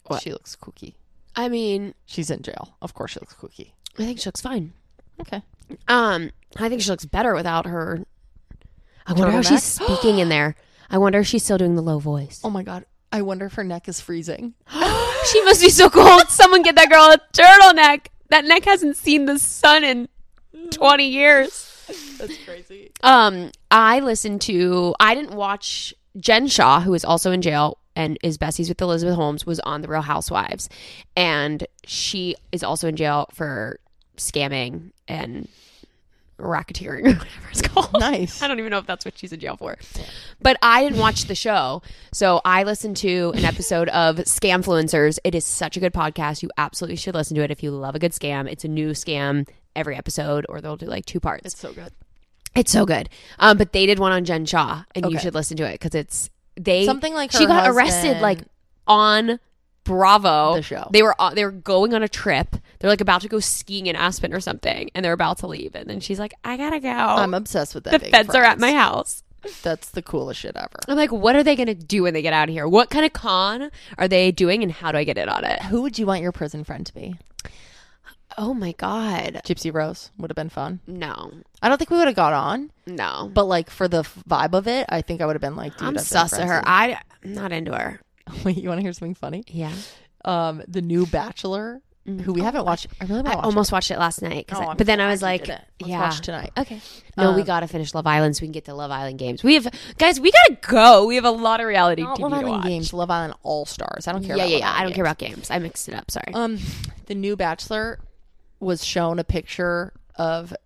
What? She looks kooky. I mean, She's in jail. Of course she looks kooky. I think she looks fine. Okay. Um, I think she looks better without her. I wonder how she's Turtleneck? speaking in there. I wonder if she's still doing the low voice. Oh my God. I wonder if her neck is freezing. She must be so cold. Someone get that girl a turtleneck. That neck hasn't seen the sun in twenty years. That's crazy. Um, I listened to, I didn't watch Jen Shaw, who is also in jail and is besties with Elizabeth Holmes, was on The Real Housewives. And she is also in jail for scamming and racketeering or whatever it's called. Nice. I don't even know if that's what she's in jail for. But I didn't watch the show. So I listened to an episode of Scamfluencers. It is such a good podcast. You absolutely should listen to it if you love a good scam. It's a new scam every episode, or they'll do like two parts. It's so good. It's so good. Um, but they did one on Jen Shaw, and you Okay. should listen to it because it's they Something like she her got husband- arrested like on Bravo. The show. They were uh, they were going on a trip. They're like about to go skiing in Aspen or something, and they're about to leave, and then she's like, "I gotta go. I'm obsessed with that. The being feds are at friends. my house." That's the coolest shit ever. I'm like, what are they gonna do when they get out of here? What kind of con are they doing, and how do I get in on it? Who would you want your prison friend to be? Oh my god, Gypsy Rose would have been fun. no, I don't think we would have got on, no. but like for the f- vibe of it, I think I would have been like, dude, I'm I've been sus of friends her. with- I, I'm not into her. Wait, you want to hear something funny? Yeah. Um, the new Bachelor, who we haven't watched. I really want I to watch almost it. watched it last night, 'cause Oh, I- I'm but then I glad was you like, did it. Let's yeah, watch tonight. Okay. No, we Um, gotta finish Love Island so we can get to Love Island games. We have guys, we gotta go. We have a lot of reality Not T V Love to Island watch. games, Love Island All Stars. I don't care. Yeah, about yeah, Love yeah. I Island don't care games. about games. I mixed it up. Sorry. Um, the new Bachelor was shown a picture of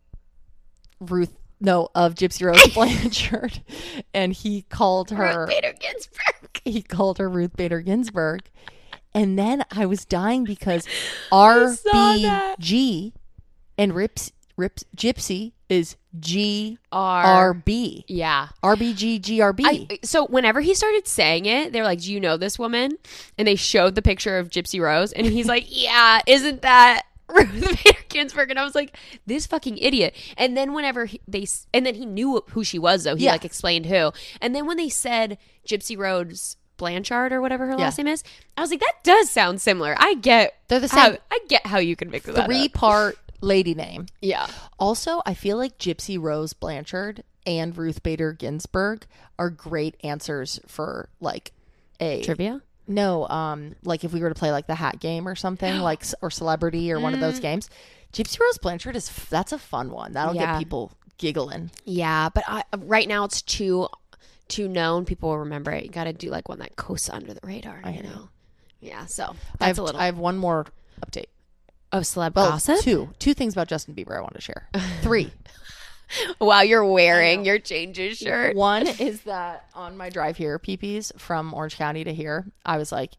Ruth, no, of Gypsy Rose Blanchard, and he called her Ruth Bader Ginsburg. He called her Ruth Bader Ginsburg, and then I was dying because R B G and Rips Rips Gypsy is G R B. Yeah. R B G G R B. I, so whenever he started saying it, they were like, "Do you know this woman?" And they showed the picture of Gypsy Rose, and he's like, "Yeah, isn't that Ruth Bader Ginsburg?" And I was like, "This fucking idiot." And then whenever he, they, and then he knew who she was, though. He Yeah. like explained who. And then when they said Gypsy Rose Blanchard or whatever her Yeah. last name is, I was like, that does sound similar. I get They're the how- same. I get how you can mix that Three up. part lady name. Yeah. Also, I feel like Gypsy Rose Blanchard and Ruth Bader Ginsburg are great answers for like a Trivia? No, um, like if we were to play like the hat game or something, like c- or celebrity or one of those games. Gypsy Rose Blanchard is f- that's a fun one. That'll Yeah. get people giggling. Yeah, but I, right now it's too too known. People will remember it. You got to do like one that coasts under the radar. I you know. know. Yeah. So I that's have, a little. I have one more update. oh, celeb Well, gossip. two two things about Justin Bieber I want to share. Three. Wow, you're wearing your changes shirt. One is that on my drive here, P Ps from Orange County to here, I was like,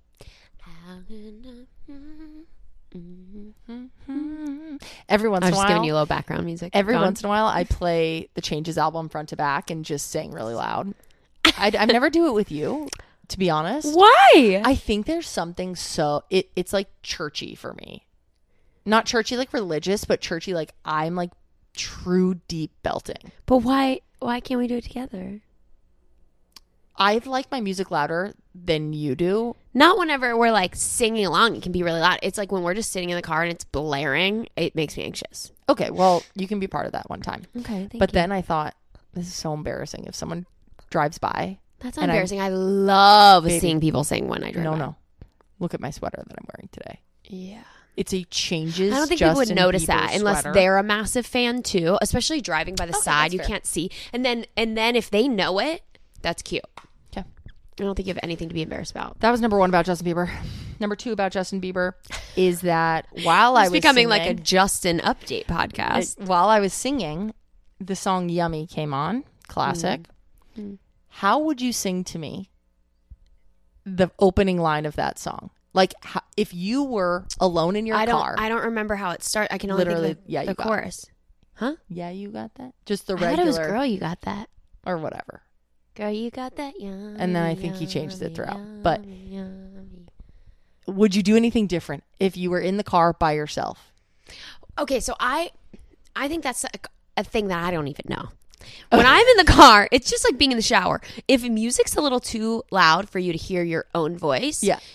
every once I in was a just giving while, you a little background music. every Go on. once in a while, I play the Changes album front to back and just sing really loud. I, I never do it with you, to be honest. Why? I think there's something so it it's like churchy for me. Not churchy like religious, but churchy like I'm like true deep belting. But why? Why can't we do it together? I like my music louder than you do. Not whenever we're like singing along. It can be really loud. It's like when we're just sitting in the car and it's blaring. It makes me anxious. Okay, well, you can be part of that one time. Okay, thank But you. then I thought, this is so embarrassing if someone drives by. That's and I'm- embarrassing. I love Baby. seeing people sing when I drive No, by. no. Look at my sweater that I'm wearing today. Yeah. It's a Changes. I don't think Justin people would notice Bieber that unless sweater. they're a massive fan too, especially driving by the Okay, side. that's You fair. can't see. And then and then if they know it, that's cute. Okay. I don't think you have anything to be embarrassed about. That was number one about Justin Bieber. Number two about Justin Bieber is that while I It's was becoming like a singing- Justin update podcast. It- while I was singing, the song Yummy came on. Classic. Mm. How would you sing to me the opening line of that song? Like, how, if you were alone in your I don't car. I don't remember how it started. I can only Literally, think of the, yeah, you the got chorus. Huh? Yeah, you got that? Just the I thought regular. it was girl, you got that. Or whatever. Girl, you got that. Yummy, And then I think he changed it yummy, throughout. But yummy, yummy. would you do anything different if you were in the car by yourself? Okay, so I I think that's a, a thing that I don't even know. When I'm in the car, it's just like being in the shower. If music's a little too loud for you to hear your own voice, Yeah.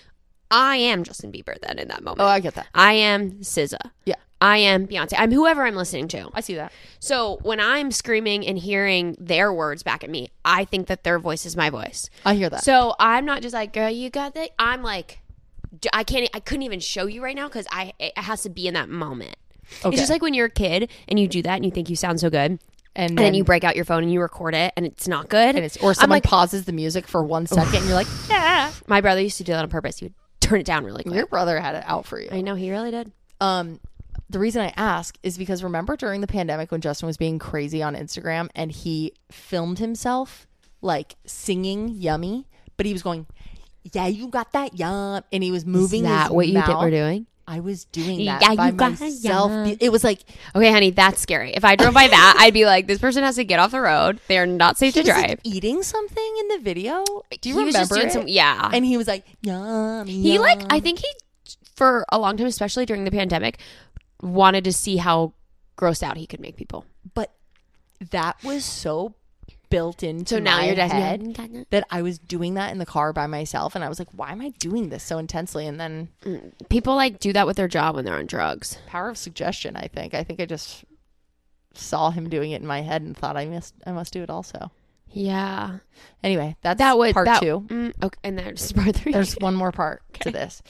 I am Justin Bieber then in that moment. Oh, I get that. I am S Z A. Yeah. I am Beyonce. I'm whoever I'm listening to. I see that. So when I'm screaming and hearing their words back at me, I think that their voice is my voice. I hear that. So I'm not just like, girl, you got that. I'm like, I can't, I couldn't even show you right now because I it has to be in that moment. Okay. It's just like when you're a kid and you do that and you think you sound so good. And, and, and then, then you break out your phone and you record it and it's not good. And it's, or someone like, pauses the music for one second and you're like, yeah. My brother used to do that on purpose. He would turn it down really quick. Your brother had it out for you. I know, he really did. Um, the reason I ask is because remember during the pandemic when Justin was being crazy on Instagram and he filmed himself like singing Yummy, but he was going, yeah, you got that yum. And he was moving Is that his what you mouth. did, were doing? I was doing that Yeah, by you got myself. yum. It was like, okay, honey, that's scary. If I drove by that, I'd be like, this person has to get off the road. They are not safe he to was drive. like eating something in the video. Do you He was remember just doing it? some- yeah. And he was like, yum, He yum. like, I think he, for a long time, especially during the pandemic, wanted to see how grossed out he could make people. But that was so built into So now my you're just- head that I was doing that in the car by myself, and I was like, "Why am I doing this so intensely?" And then People like do that with their job when they're on drugs. power of suggestion. I think. I think I just saw him doing it in my head and thought I must. I must do it also. Yeah. Anyway, that's That would part that, two. Mm, okay, and there's part three. There's one more part to this.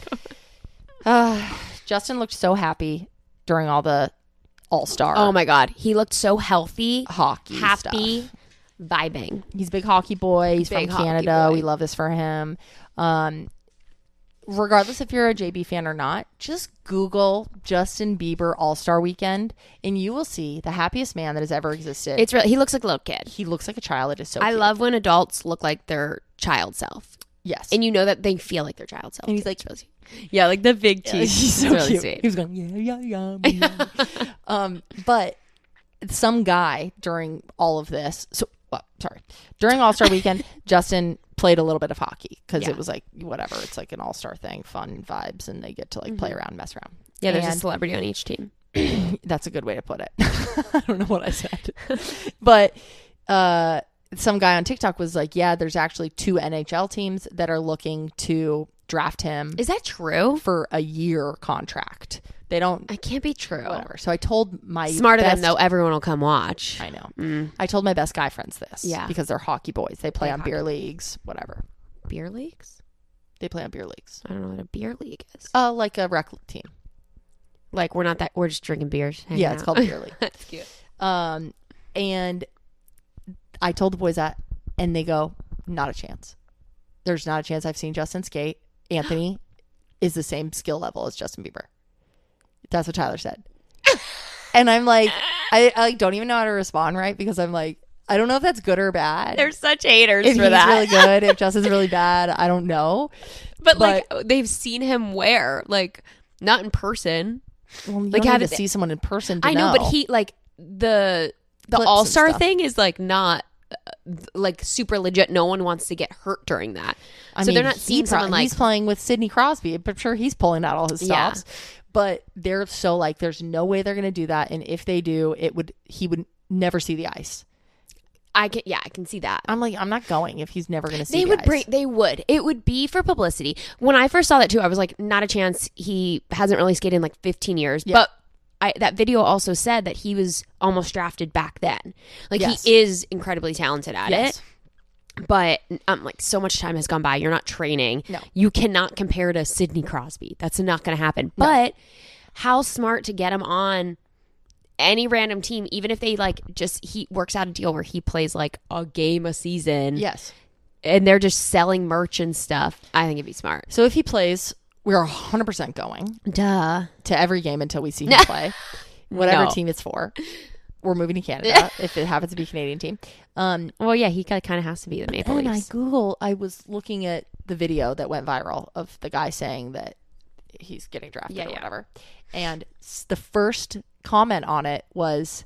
Uh, Justin looked so happy during all the All Star. Oh my god, he looked so healthy, hockey, happy, stuff. vibing. He's a big hockey boy. He's Big from hockey Canada. boy. We love this for him. Um, regardless if you're a J B fan or not, just Google Justin Bieber All-Star Weekend and you will see the happiest man that has ever existed. It's really, he looks like a little kid. He looks like a child. It is so I cute. love when adults look like their child self. Yes. And you know that they feel like their child self. And he's like, really yeah, like the big yeah, teeth. he's so It's really cute. sweet. He was going, yeah, yeah, yeah. yeah. um, but some guy during all of this, so well, sorry, during All-Star Weekend, Justin played a little bit of hockey because Yeah. it was like whatever, it's like an all-star thing, fun vibes, and they get to like play around, mess around. Yeah, there's a And celebrity on each team. that's a good way to put it. I don't know what I said, but uh, some guy on TikTok was like, "Yeah, there's actually two N H L teams that are looking to draft him. Is that true? For a year contract? They don't. It can't be true. Whatever." So I told my Smart of best, them though. Everyone will come watch. I know. Mm. I told my best guy friends this. Yeah. because they're hockey boys. They play Play on hockey. beer leagues, whatever. Beer leagues? They play on beer leagues. I don't know what a beer league is. Uh, like a rec team. Like we're not that. We're just drinking beers. hanging Yeah, it's out. called beer league. That's cute. Um, and I told the boys that, and they go, "Not a chance. There's not a chance." I've seen Justin skate. Anthony is the same skill level as Justin Bieber. That's what Tyler said. And I'm like, I, I like don't even know how to respond, right? Because I'm like, I don't know if that's good or bad. They're such haters if for he's that. really good, if Justin's really bad, I don't know. But, like they've seen him wear, like not in person. Well, you like don't have need to see someone in person. To I know, but he like the the Clips All and Star stuff. thing is like not uh, like super legit. No one wants to get hurt during that, I so mean, they're not he seeing pro- someone like he's playing with Sidney Crosby. I'm sure he's pulling out all his Yeah. stops. But they're so like, there's no way they're going to do that. And if they do, it would he would never see the ice. I can. Yeah, I can see that. I'm like, I'm not going if he's never going to see. They the would ice. bring. They would. It would be for publicity. When I first saw that too, I was like, not a chance. He hasn't really skated in like fifteen years. Yeah. But I, that video also said that he was almost drafted back then. Like Yes. he is incredibly talented at Yes. it. But um, like so much time has gone by. You're not training. No. You cannot compare to Sidney Crosby. That's not going to happen. But how smart to get him on any random team, even if they like just he works out a deal where he plays like a game a season. Yes. And they're just selling merch and stuff. I think it'd be smart. So if he plays, we're one hundred percent going. Duh. To every game until we see him play. Whatever No. team it's for. We're moving to Canada if it happens to be a Canadian team. Um, well, yeah, he kind of has to be the Maple and I Leafs. Google, I was looking at the video that went viral of the guy saying that he's getting drafted Yeah, or yeah. whatever. And s- the first comment on it was,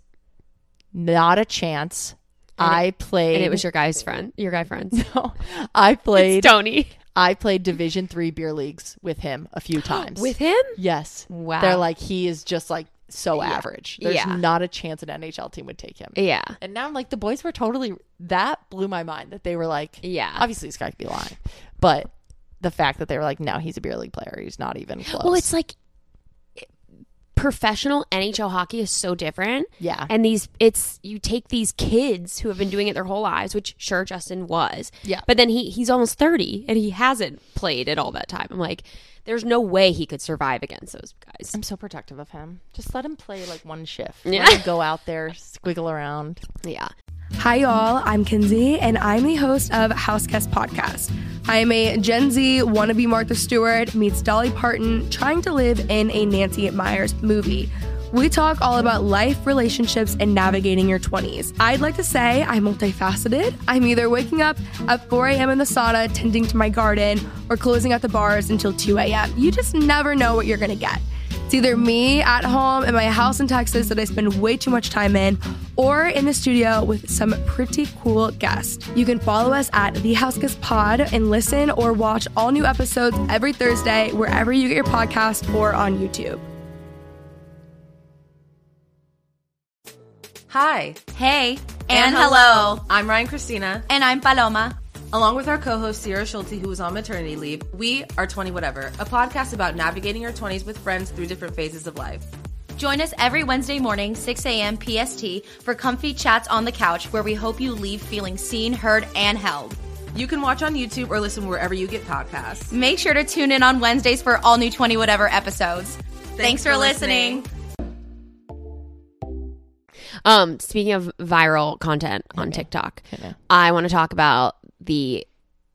not a chance. And I it- played. And it was your guy's friend, your guy friends. No, I played. It's Tony. I played Division three beer leagues with him a few times. With him? Yes. Wow. They're like, he is just like so Yeah. average. There's Yeah. not a chance an N H L team would take him. Yeah. And now I'm like, the boys were totally, that blew my mind that they were like, Yeah. obviously this guy could be lying, but the fact that they were like, no, he's a beer league player. He's not even close. Well, it's like professional N H L hockey is so different. Yeah. And these, it's, you take these kids who have been doing it their whole lives, which sure Justin was. Yeah. But then he he's almost thirty and he hasn't played it all that time. I'm like, there's no way he could survive against those guys. I'm so protective of him. Just let him play like one shift. Yeah. Let him go out there, squiggle around. Yeah. Hi, y'all. I'm Kinsey, and I'm the host of House Guest Podcast. I am a Gen Z wannabe Martha Stewart meets Dolly Parton trying to live in a Nancy Meyers movie. We talk all about life, relationships, and navigating your twenties. I'd like to say I'm multifaceted. I'm either waking up at four a.m. in the sauna, tending to my garden, or closing at the bars until two a.m. You just never know what you're going to get. It's either me at home in my house in Texas that I spend way too much time in, or in the studio with some pretty cool guests. You can follow us at The House Guest Pod and listen or watch all new episodes every Thursday wherever you get your podcast or on YouTube. Hi. Hey. And, And hello. I'm Ryan Christina. And I'm Paloma. Along with our co-host Sierra Schulte, who was on maternity leave, we are twenty Whatever, a podcast about navigating your twenties with friends through different phases of life. Join us every Wednesday morning, six a.m. P S T, for comfy chats on the couch where we hope you leave feeling seen, heard, and held. You can watch on YouTube or listen wherever you get podcasts. Make sure to tune in on Wednesdays for all new twenty Whatever episodes. Thanks, Thanks for, for listening. listening. Um, speaking of viral content on Okay. TikTok, Okay. I want to talk about the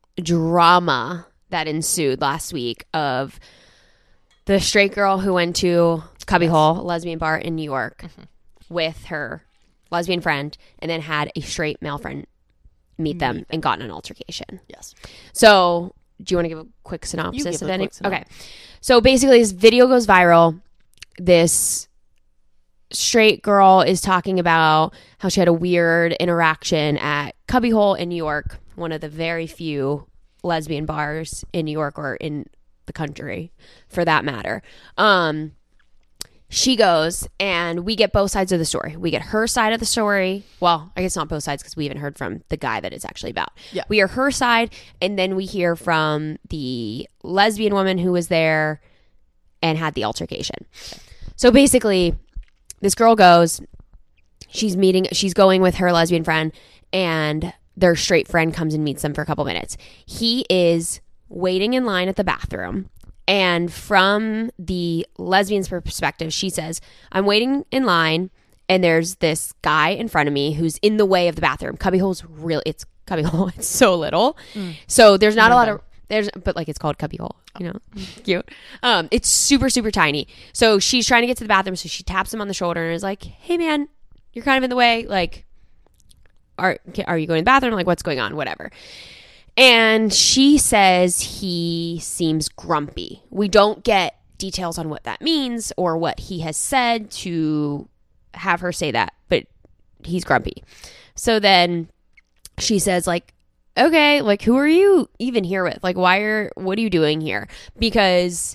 drama that ensued last week of the straight girl who went to Cubbyhole, a lesbian bar in New York, Mm-hmm. with her lesbian friend, and then had a straight male friend meet them Meet them. and got in an altercation. Yes. So, do you want to give a quick synopsis give of a any? quick synopsis. Okay. So basically, this video goes viral. This straight girl is talking about how she had a weird interaction at Cubbyhole in New York, one of the very few lesbian bars in New York or in the country, for that matter. Um, she goes, and we get both sides of the story. We get her side of the story. Well, I guess not both sides because we haven't heard from the guy that it's actually about. Yeah. We hear her side, and then we hear from the lesbian woman who was there and had the altercation. So basically, this girl goes, she's meeting, she's going with her lesbian friend, and their straight friend comes and meets them for a couple minutes. He is waiting in line at the bathroom. And from the lesbian's perspective, she says, I'm waiting in line, and there's this guy in front of me who's in the way of the bathroom. Cubbyhole's real, it's Cubbyhole. It's so little. Mm. So there's not a lot of, there's, but like it's called Cubbyhole, you know, cute. Um, it's super, super tiny. So she's trying to get to the bathroom. So she taps him on the shoulder and is like, hey man, you're kind of in the way. Like, are, are you going to the bathroom? Like, what's going on? Whatever. And she says he seems grumpy. We don't get details on what that means or what he has said to have her say that, but he's grumpy. So then she says, like, okay, like, who are you even here with? Like, why are, what are you doing here? Because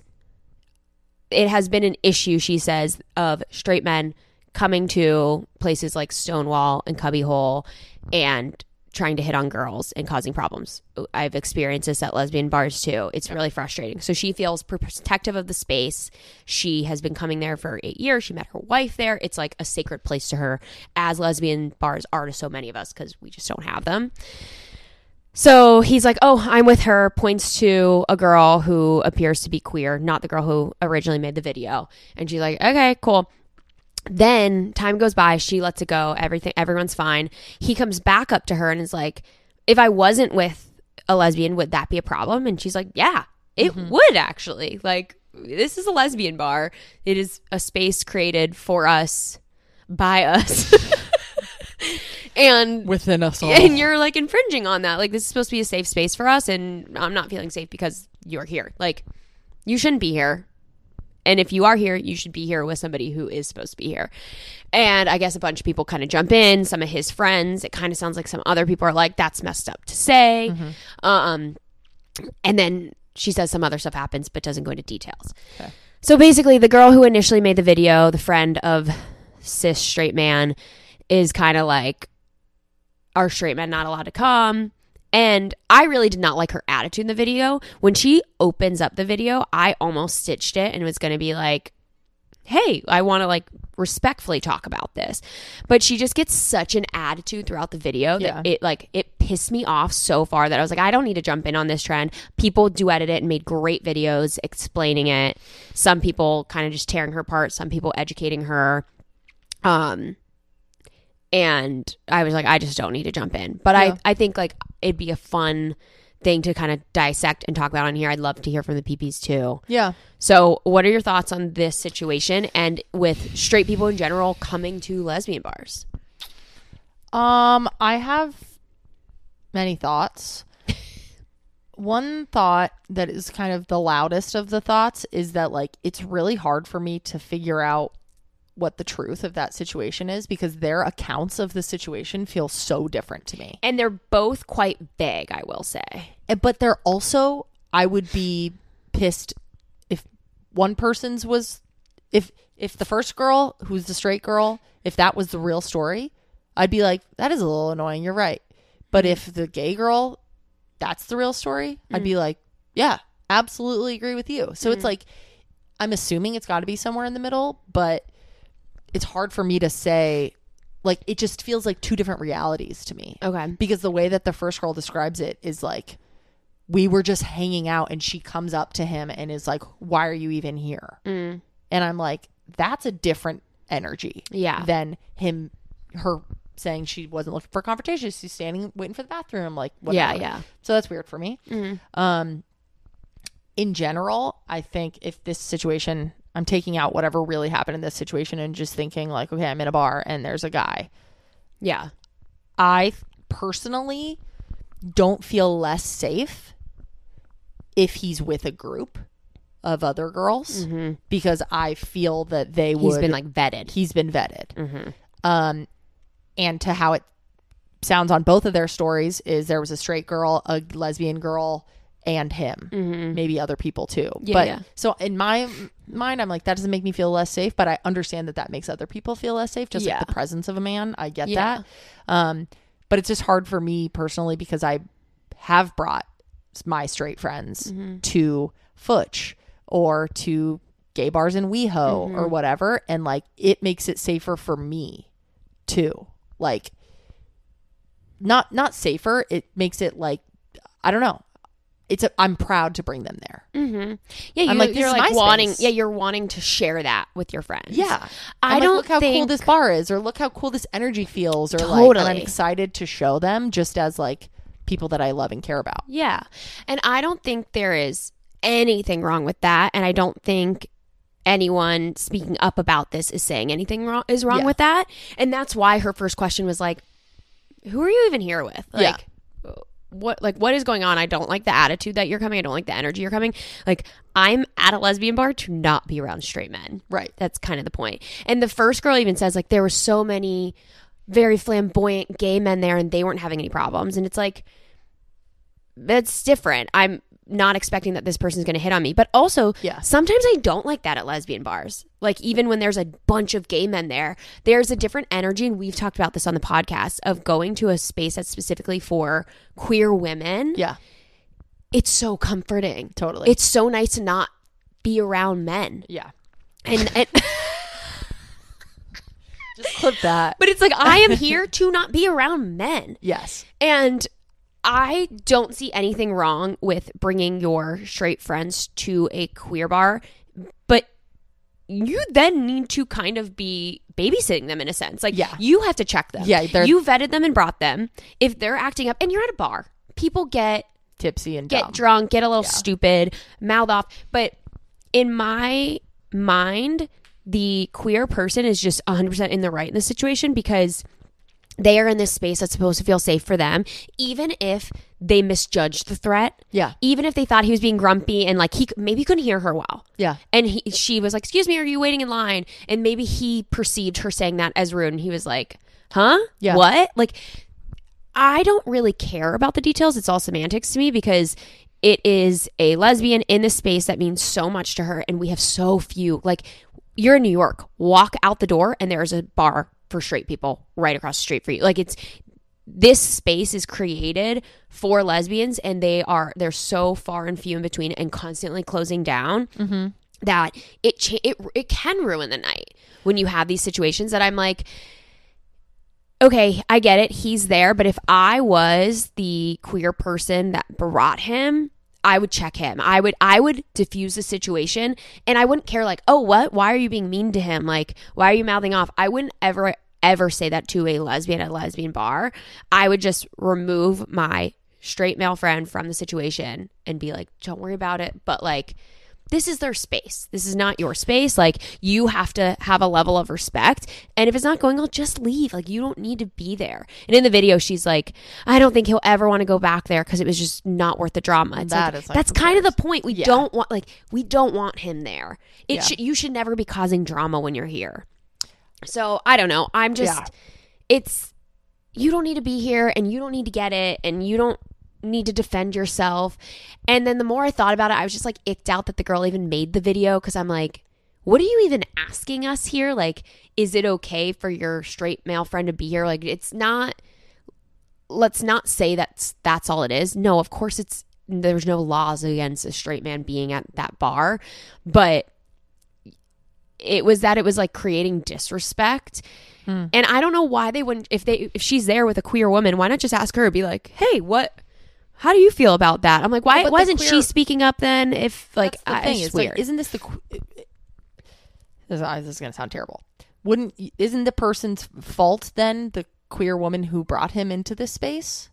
it has been an issue, she says, of straight men coming to places like Stonewall and Cubbyhole and trying to hit on girls and causing problems. I've experienced this at lesbian bars too. It's really frustrating. So she feels protective of the space. She has been coming there for eight years. She met her wife there. It's like a sacred place to her, as lesbian bars are to so many of us because we just don't have them. So he's like, oh, I'm with her, points to a girl who appears to be queer, not the girl who originally made the video. And she's like, okay, cool. Then time goes by, she lets it go, everything, everyone's fine. He comes back up to her and is like, if I wasn't with a lesbian, would that be a problem? And she's like, yeah, it mm-hmm. would actually. Like, this is a lesbian bar. It is a space created for us, by us. And within us all. And you're like infringing on that. Like, this is supposed to be a safe space for us, and I'm not feeling safe because you're here. Like, you shouldn't be here. And if you are here, you should be here with somebody who is supposed to be here. And I guess a bunch of people kind of jump in. Some of his friends, it kind of sounds like some other people are like, that's messed up to say. Mm-hmm. Um, and then she says some other stuff happens, but doesn't go into details. Okay. So basically, the girl who initially made the video, the friend of cis straight man, is kind of like, are straight men not allowed to come? And I really did not like her attitude in the video. When she opens up the video, I almost stitched it and was going to be like, hey, I want to like respectfully talk about this. But she just gets such an attitude throughout the video Yeah. that it like it pissed me off so far that I was like, I don't need to jump in on this trend. People do edit it and made great videos explaining it. Some people kind of just tearing her apart, some people educating her. Um and I was like, I just don't need to jump in. But Yeah. I I think like it'd be a fun thing to kind of dissect and talk about on here. I'd love to hear from the P Ps too. Yeah. So what are your thoughts on this situation and with straight people in general coming to lesbian bars? Um, I have many thoughts. One thought that is kind of the loudest of the thoughts is that like it's really hard for me to figure out what the truth of that situation is because their accounts of the situation feel so different to me. And they're both quite vague, I will say. But they're also, I would be pissed if one person's was, if if the first girl, who's the straight girl, if that was the real story, I'd be like, that is a little annoying, you're right. But if the gay girl, that's the real story, mm. I'd be like, yeah, absolutely agree with you. So mm. it's like, I'm assuming it's got to be somewhere in the middle, but it's hard for me to say, like, it just feels like two different realities to me. Okay. Because the way that the first girl describes it is like, we were just hanging out and she comes up to him and is like, why are you even here? Mm. And I'm like, that's a different energy. Yeah. Than him, her saying she wasn't looking for confrontation. She's standing, waiting for the bathroom. Like, whatever. Yeah, yeah. So that's weird for me. Mm. Um, in general, I think if this situation, I'm taking out whatever really happened in this situation and just thinking like, okay, I'm in a bar and there's a guy. Yeah. I personally don't feel less safe if he's with a group of other girls mm-hmm. because I feel that they would. He's been like vetted. He's been vetted. Mm-hmm. Um, and to how it sounds on both of their stories is there was a straight girl, a lesbian girl, and him, mm-hmm. maybe other people too. Yeah, but yeah. So in my mind, I'm like, that doesn't make me feel less safe, but I understand that that makes other people feel less safe. Just yeah. like the presence of a man. I get yeah. that. Um, but it's just hard for me personally because I have brought my straight friends mm-hmm. to Futch or to gay bars in WeHo mm-hmm. or whatever. And like, it makes it safer for me too. Like not, not safer. It makes it like, I don't know. It's a, I'm proud to bring them there. Mm-hmm. Yeah, you, I'm like, this you're is like my wanting. space. Yeah, you're wanting to share that with your friends. Yeah, I I'm don't like, look how think... cool this bar is, or look how cool this energy feels, or Totally. like, and I'm excited to show them just as like people that I love and care about. Yeah, and I don't think there is anything wrong with that, and I don't think anyone speaking up about this is saying anything wrong is wrong Yeah. with that, and that's why her first question was like, "Who are you even here with?" Like, Yeah. What like what is going on? I don't like the attitude that you're coming. I don't like the energy you're coming. Like, I'm at a lesbian bar to not be around straight men. Right. That's kind of the point. And the first girl even says like there were so many very flamboyant gay men there and they weren't having any problems. And it's like, that's different. I'm not expecting that this person's going to hit on me. But also, Yeah. sometimes I don't like that at lesbian bars. Like, even when there's a bunch of gay men there, there's a different energy. And we've talked about this on the podcast of going to a space that's specifically for queer women. Yeah. It's so comforting. Totally. It's so nice to not be around men. Yeah. And, and Just clip that. but it's like, I am here to not be around men. Yes. And I don't see anything wrong with bringing your straight friends to a queer bar, but you then need to kind of be babysitting them in a sense. Like, Yeah. you have to check them. Yeah, they're- You vetted them and brought them. If they're acting up, and you're at a bar, people get Tipsy and get dumb. drunk, get a little Yeah. stupid, mouth off. But in my mind, the queer person is just one hundred percent in the right in this situation because they are in this space that's supposed to feel safe for them, even if they misjudged the threat. Yeah. Even if they thought he was being grumpy and like he maybe couldn't hear her well. Yeah. And he, she was like, "Excuse me, are you waiting in line?" And maybe he perceived her saying that as rude, and he was like, "Huh? Yeah. What?" Like, I don't really care about the details. It's all semantics to me because it is a lesbian in this space that means so much to her, and we have so few. Like, you're in New York, walk out the door, and there's a bar for straight people right across the street for you. Like, it's this space is created for lesbians, and they are they're so far and few in between and constantly closing down Mm-hmm. that it cha- it it can ruin the night when you have these situations that I'm like, okay, I get it, he's there, but if I was the queer person that brought him, I would check him. I would I would diffuse the situation, and I wouldn't care like, oh, what? Why are you being mean to him? Like, why are you mouthing off? I wouldn't ever ever say that to a lesbian at a lesbian bar. I would just remove my straight male friend from the situation and be like, don't worry about it. But like, this is their space. This is not your space. Like, you have to have a level of respect. And if it's not going on, just leave. Like, you don't need to be there. And in the video, she's like, I don't think he'll ever want to go back there because it was just not worth the drama. It's That like, is, like, that's kind of the point. We Yeah. don't want, like, we don't want him there. It Yeah. should, you should never be causing drama when you're here. So I don't know. I'm just, Yeah. it's, you don't need to be here, and you don't need to get it, and you don't need to defend yourself. And then the more I thought about it, I was just like icked out that the girl even made the video, because I'm like, what are you even asking us here? Like, is it okay for your straight male friend to be here? Like, it's not, let's not say that's that's all it is. No, of course it's, there's no laws against a straight man being at that bar, but it was that it was like creating disrespect. Hmm. And I don't know why they wouldn't, if they if she's there with a queer woman, why not just ask her, be like, hey, what, how do you feel about that? I'm like, why No, but the wasn't queer- she speaking up then? If like, That's the I, thing. it's It's weird. like, isn't this the? qu- This, this is going to sound terrible. Wouldn't isn't the person's fault then the queer woman who brought him into this space?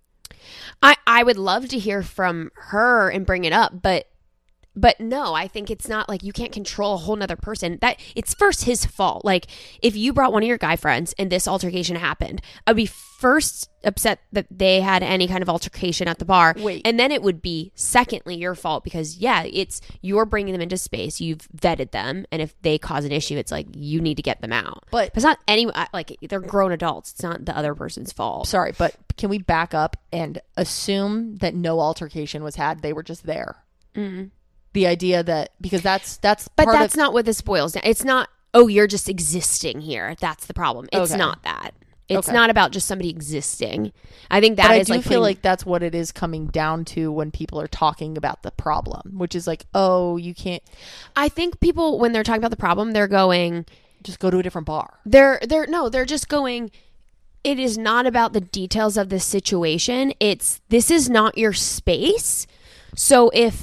I, I would love to hear from her and bring it up, but but no, I think it's not like you can't control a whole nother person. That it's first his fault. Like, if you brought one of your guy friends and this altercation happened, I'd be first upset that they had any kind of altercation at the bar. Wait. And then it would be secondly your fault, because yeah, it's you're bringing them into space, you've vetted them, and if they cause an issue, it's like you need to get them out. But it's not any like they're grown adults. It's not the other person's fault. Sorry, but can we back up and assume that no altercation was had? They were just there. Mm-hmm. The idea that, because that's that's But part that's of, not what this boils down. It's not, oh, you're just existing here. That's the problem. It's Okay. not that. It's Okay. not about just somebody existing. I think that but I is do like feel putting- like that's what it is coming down to when people are talking about the problem, which is like, oh, you can't I think people, when they're talking about the problem, they're going, just go to a different bar. they're they're no, they're just going, it is not about the details of the situation. It's, this is not your space. So if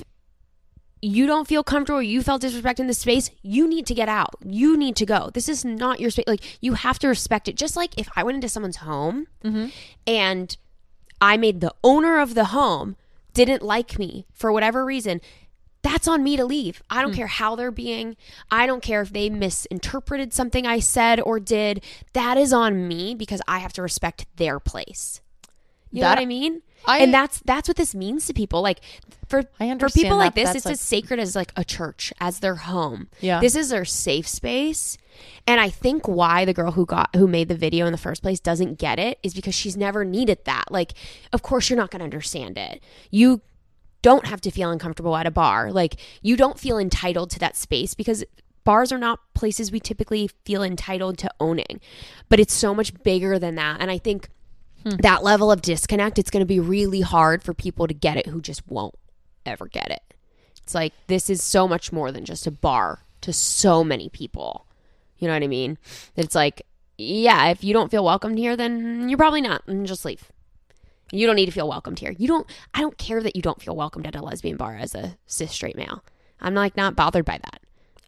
you don't feel comfortable, you felt disrespect in the space, you need to get out. You need to go. This is not your space. Like, you have to respect it. Just like if I went into someone's home Mm-hmm. and I made the owner of the home didn't like me for whatever reason, that's on me to leave. I don't Mm. care how they're being. I don't care if they misinterpreted something I said or did. That is on me, because I have to respect their place. You know That- what I mean? I- and that's that's what this means to people. Like, for I for understand people like that. this, That's it's like- as sacred as like a church, as their home. Yeah. This is their safe space. And I think why the girl who got who made the video in the first place doesn't get it is because she's never needed that. Like, of course you're not going to understand it. You don't have to feel uncomfortable at a bar. Like, you don't feel entitled to that space, because bars are not places we typically feel entitled to owning. But it's so much bigger than that. And I think that level of disconnect, it's going to be really hard for people to get it who just won't ever get it. It's like, this is so much more than just a bar to so many people. You know what I mean? It's like, yeah, if you don't feel welcomed here, then you're probably not, and just leave. You don't need to feel welcomed here. You don't, I don't care that you don't feel welcomed at a lesbian bar as a cis straight male. I'm like not bothered by that.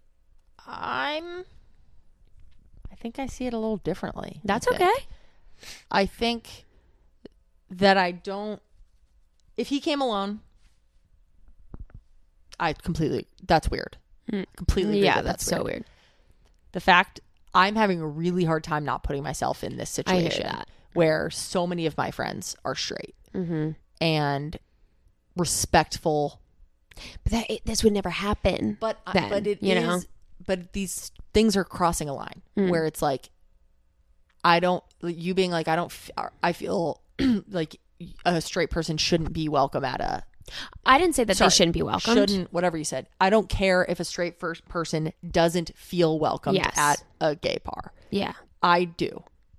I'm I think I see it a little differently. That's I think. okay. I think that I don't, if he came alone, I completely, that's weird. Mm. Completely agree Yeah, that that's so weird. The fact, I'm having a really hard time not putting myself in this I hear situation that. where so many of my friends are straight Mm-hmm. and respectful. But that, it, this would never happen. But I- then, but it you is, know? but these things are crossing a line Mm. where it's like, I don't, you being like, I don't, f- I feel like a straight person shouldn't be welcome at a, I didn't say that Sorry, they shouldn't be welcomed. shouldn't, whatever you said. I don't care if a straight first person doesn't feel welcomed Yes. at a gay bar. Yeah. I do.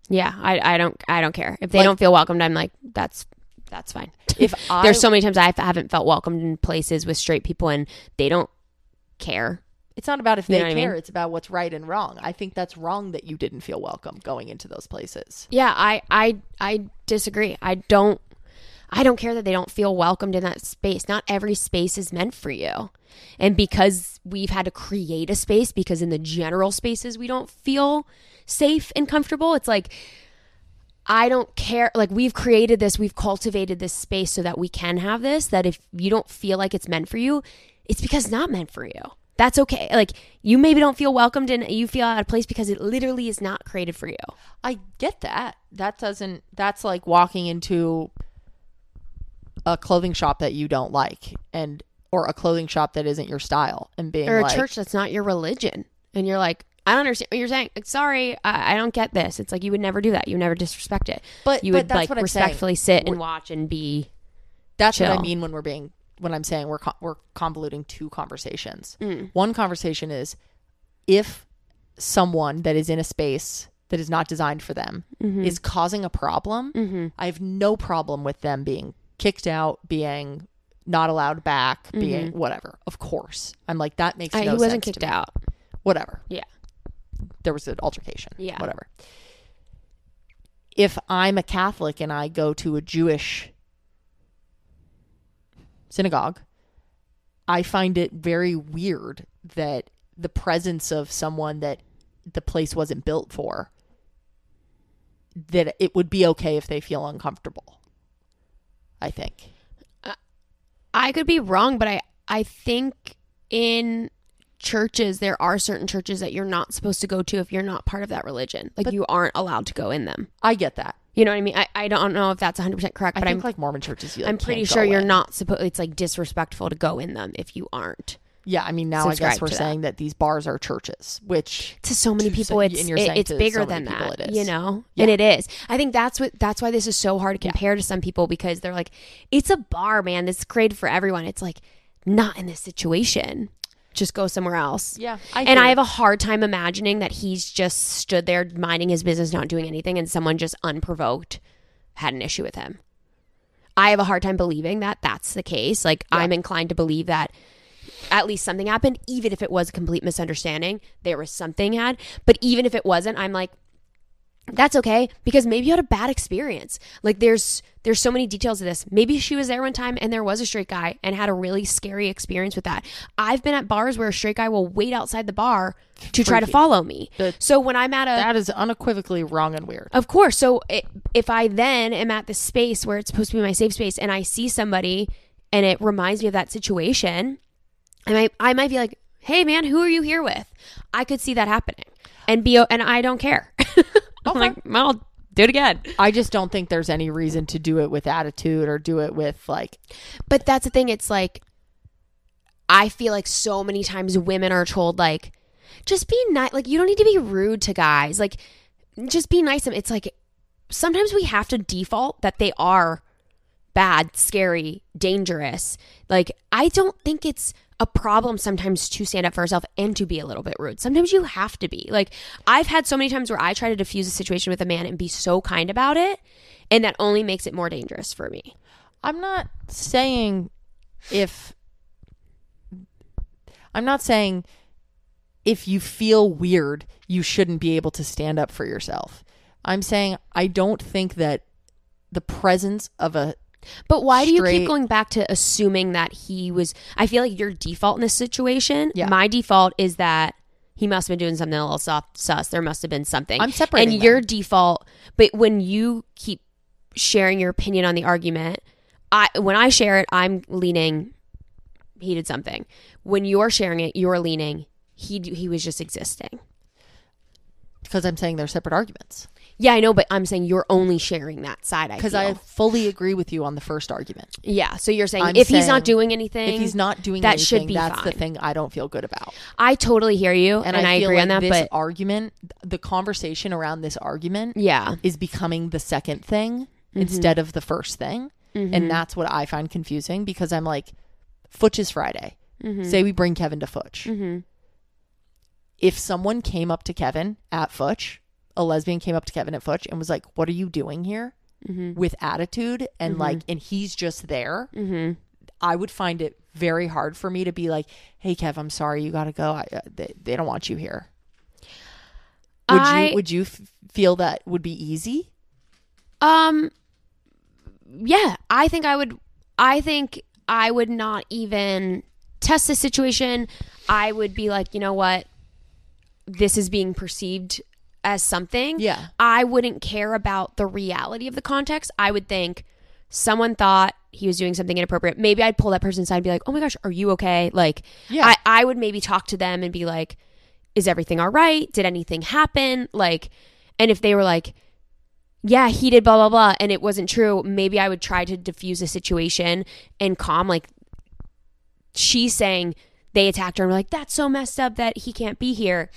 Yeah, I, I don't I don't care. If they Like- don't feel welcomed, I'm like, that's that's fine. If I, There's so many times I haven't felt welcomed in places with straight people and they don't care. It's not about if You they know what I care. mean? It's about what's right and wrong. I think that's wrong that you didn't feel welcome going into those places. Yeah, I I I disagree. I don't I don't care that they don't feel welcomed in that space. Not every space is meant for you. And because we've had to create a space because in the general spaces we don't feel safe and comfortable, it's like I don't care. Like we've created this, we've cultivated this space so that we can have this, that if you don't feel like it's meant for you, it's because it's not meant for you. That's okay. Like you maybe don't feel welcomed and you feel out of place because it literally is not created for you. I get that. That doesn't, that's like walking into a clothing shop that you don't like and, or a clothing shop that isn't your style and being Or a like, church that's not your religion. And you're like, I don't understand what you're saying. Like, sorry, I, I don't get this. It's like you would never do that. You would never disrespect it. But- you but would that's like what I'm saying. respectfully sit and We're- watch and be that's what I chill. mean when we're being, when I'm saying we're, con- we're convoluting two conversations. Mm. One conversation is if someone that is in a space that is not designed for them Mhm. is causing a problem, Mhm. I have no problem with them being kicked out, being not allowed back, being Mhm. whatever. Of course. I'm like, that makes I, no he sense. wasn't to kicked me. out. Whatever. Yeah. There was an altercation. Yeah. Whatever. If I'm a Catholic and I go to a Jewish synagogue, I find it very weird that the presence of someone that the place wasn't built for, that it would be okay if they feel uncomfortable. I think. I could be wrong, but I, I think in churches, there are certain churches that you're not supposed to go to if you're not part of that religion. Like But- you aren't allowed to go in them. I get that. You know what I mean? I, I don't know if that's one hundred percent correct, I but think I'm like Mormon churches, you like, I'm pretty can't sure go you're in. not supposed. It's like disrespectful to go in them if you aren't. Yeah, I mean, now I guess subscribe we're to that. saying that. these bars are churches, which To so many to people, so- it's and you're it- saying it's to bigger so than many people that, it you is. know, Yeah. and it is. I think that's what that's why this is so hard to compare to some people because they're like, it's a bar, man. This is created for everyone. It's like not in this situation. Just go somewhere else. Yeah, I and hear I you. have a hard time imagining that he's just stood there minding his business, not doing anything, and someone just unprovoked had an issue with him. I have a hard time believing that that's the case. Like, I'm inclined to believe that at least something happened, even if it was a complete misunderstanding. There was something had, but even if it wasn't, I'm like, that's okay because maybe you had a bad experience. Like there's there's so many details of this. Maybe she was there one time and there was a straight guy and had a really scary experience with that. I've been at bars where a straight guy will wait outside the bar to try to Freaky. follow me. The- so when I'm at a that is unequivocally wrong and weird. of course. So it, if I then am at this space where it's supposed to be my safe space and I see somebody and it reminds me of that situation, I might, I might be like, hey man, who are you here with? I could see that happening and be, and I don't care. I'm Okay. like, I'll do it again. I just don't think there's any reason to do it with attitude or do it with like, But that's the thing. It's like, I feel like so many times women are told like, just be nice. Like you don't need to be rude to guys. Like just be nice. It's like, sometimes we have to default that they are bad, scary, dangerous. Like I don't think it's a problem sometimes to stand up for herself and to be a little bit rude. Sometimes you have to be. Like I've had so many times where I try to diffuse a situation with a man and be so kind about it, and that only makes it more dangerous for me. I'm not saying if I'm not saying if you feel weird, you shouldn't be able to stand up for yourself. I'm saying I don't think that the presence of a But why do you straight- keep going back to assuming that he was? I feel like your default in this situation, Yeah. my default is that he must have been doing something a little soft sus. There must have been something. I'm separating And your them. default, but when you keep sharing your opinion on the argument, I when I share it, I'm leaning he did something. When you're sharing it, you're leaning he he was just existing. because I'm saying they're separate arguments. Yeah, I know, but I'm saying you're only sharing that side. I Because feel. I fully agree with you on the first argument. Yeah, so you're saying I'm if he's saying not doing anything, if he's not doing that anything, should be that's the fine. thing I don't feel good about. I totally hear you, and, And, I, I, feel agree like on that. this But argument, the conversation around this argument, yeah, is becoming the second thing instead of the first thing, Mhm. and that's what I find confusing because I'm like, Futch is Friday. Mhm. Say we bring Kevin to Futch. Mhm. If someone came up to Kevin at Futch, a lesbian came up to Kevin at Futch and was like, what are you doing here? Mm-hmm. With attitude and mm-hmm. like, and he's just there. Mm-hmm. I would find it very hard for me to be like, hey, Kev, I'm sorry, you got to go. I, uh, they, they don't want you here. Would I, you, would you f- feel that would be easy? Um, yeah, I think I would, I think I would not even test the situation. I would be like, you know what? This is being perceived as something. Yeah. I wouldn't care about the reality of the context. I would think someone thought he was doing something inappropriate. Maybe I'd pull that person aside and be like, oh my gosh, are you okay? Like, yeah. I, I would maybe talk to them and be like, is everything all right? Did anything happen? Like, and if they were like, yeah, he did blah, blah, blah, and it wasn't true, maybe I would try to diffuse the situation and calm, like, she's saying they attacked her and we're like, that's so messed up that he can't be here.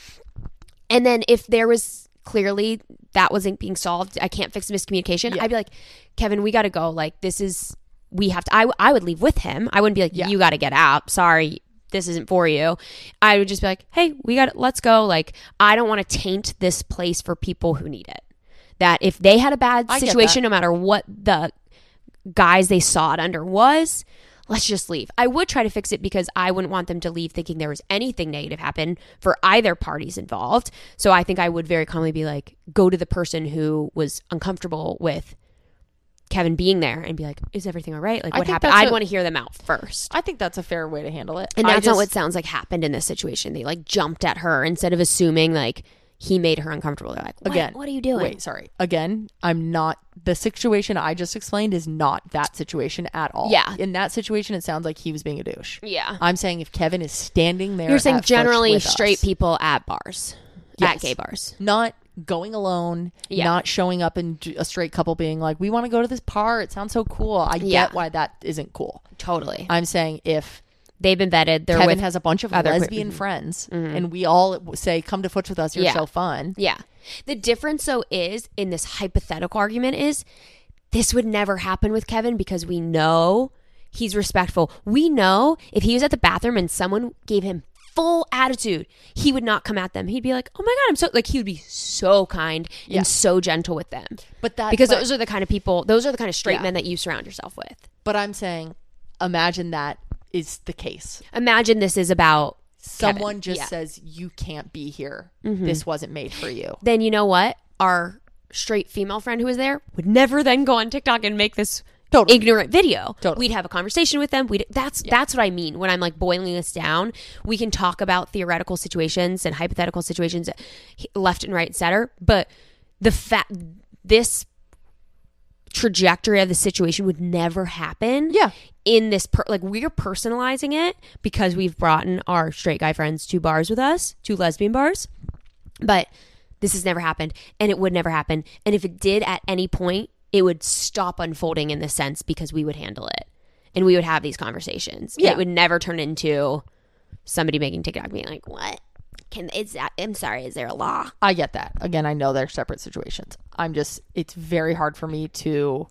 And then if there was clearly that wasn't being solved, I can't fix the miscommunication, yeah. I'd be like, Kevin, we got to go. Like, this is, we have to, I, I would leave with him. I wouldn't be like, yeah. you got to get out. Sorry, this isn't for you. I would just be like, hey, we got it. Let's go. Like, I don't want to taint this place for people who need it. That if they had a bad situation, no matter what the guys they saw it under was, let's just leave. I would try to fix it because I wouldn't want them to leave thinking there was anything negative happen for either parties involved. So I think I would very calmly be like, go to the person who was uncomfortable with Kevin being there and be like, is everything all right? Like, what happened? I'd want to hear them out first. I think that's a fair way to handle it. And that's just, not what it sounds like happened in this situation. They like jumped at her instead of assuming like he made her uncomfortable. They're like, what, again, what are you doing? Wait, sorry. Again, I'm not, the situation I just explained is not that situation at all. Yeah. In that situation, it sounds like he was being a douche. Yeah. I'm saying if Kevin is standing there, you're saying at generally with straight us, people at bars, yes. at gay bars. Not going alone, yeah. not showing up and a straight couple being like, we want to go to this part. It sounds so cool. I yeah. get why that isn't cool. Totally. I'm saying if they've been vetted, they're Kevin with has a bunch of other lesbian mm-hmm. friends mm-hmm. and we all say, come to Futch with us. You're yeah. so fun. Yeah. The difference though is in this hypothetical argument is this would never happen with Kevin because we know he's respectful. We know if he was at the bathroom and someone gave him full attitude, he would not come at them. He'd be like, oh my God, I'm so, like, he would be so kind yeah. and so gentle with them. But that, because but, those are the kind of people, those are the kind of straight yeah. men that you surround yourself with. But I'm saying, imagine that is the case. Imagine this is about someone Kevin. just yeah. says, you can't be here. Mm-hmm. This wasn't made for you. Then you know what? Our straight female friend who was there would never then go on TikTok and make this totally. ignorant video. Totally. We'd have a conversation with them. We'd that's yeah. that's what I mean when I'm like boiling this down. We can talk about theoretical situations and hypothetical situations left and right, et cetera. But the fact this trajectory of the situation would never happen. Yeah. In this, per- like we're personalizing it because we've brought in our straight guy friends to bars with us, to lesbian bars. But this has never happened and it would never happen. And if it did at any point, it would stop unfolding in this sense because we would handle it and we would have these conversations. Yeah. It would never turn into somebody making TikTok being like, what? Can is that, I'm sorry, is there a law? I get that. Again, I know they're separate situations. I'm just, it's very hard for me to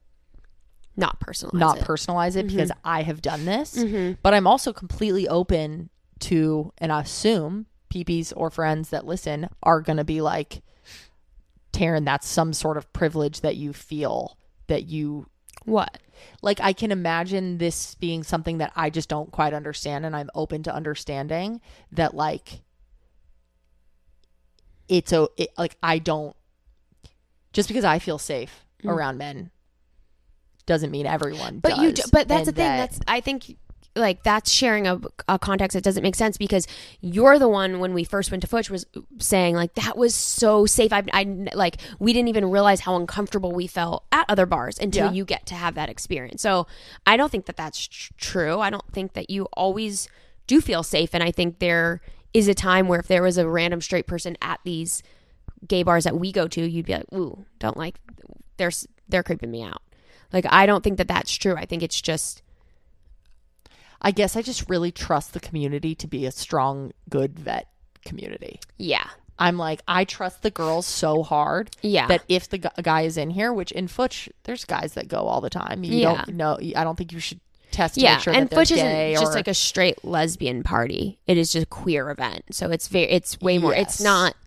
not personalize not it. personalize it Mm-hmm. because I have done this. Mm-hmm. But I'm also completely open to, and I assume P Ps or friends that listen are going to be like, Taryn, that's some sort of privilege that you feel that you... What? Like, I can imagine this being something that I just don't quite understand, and I'm open to understanding that, like, it's a, it, like, I don't, just because I feel safe mm. around men doesn't mean everyone but does. You do, but that's and the thing. that, that's, I think, like, that's sharing a, a context that doesn't make sense because you're the one when we first went to Futch was saying like that was so safe. I, I like we didn't even realize how uncomfortable we felt at other bars until yeah. you get to have that experience. So I don't think that that's tr- true. I don't think that you always do feel safe. And I think there is a time where if there was a random straight person at these gay bars that we go to, you'd be like, ooh, don't like, they're they're creeping me out. Like I don't think that that's true. I think it's just. I guess I just really trust the community to be a strong, good vet community. Yeah. I'm like, I trust the girls so hard yeah. that if the gu- guy is in here, which in Futch, there's guys that go all the time. You yeah. don't know. I don't think you should test to yeah. make sure and that they're Futch gay. isn't or, just like a straight lesbian party. It is just a queer event. So it's very, it's way more, yes. it's not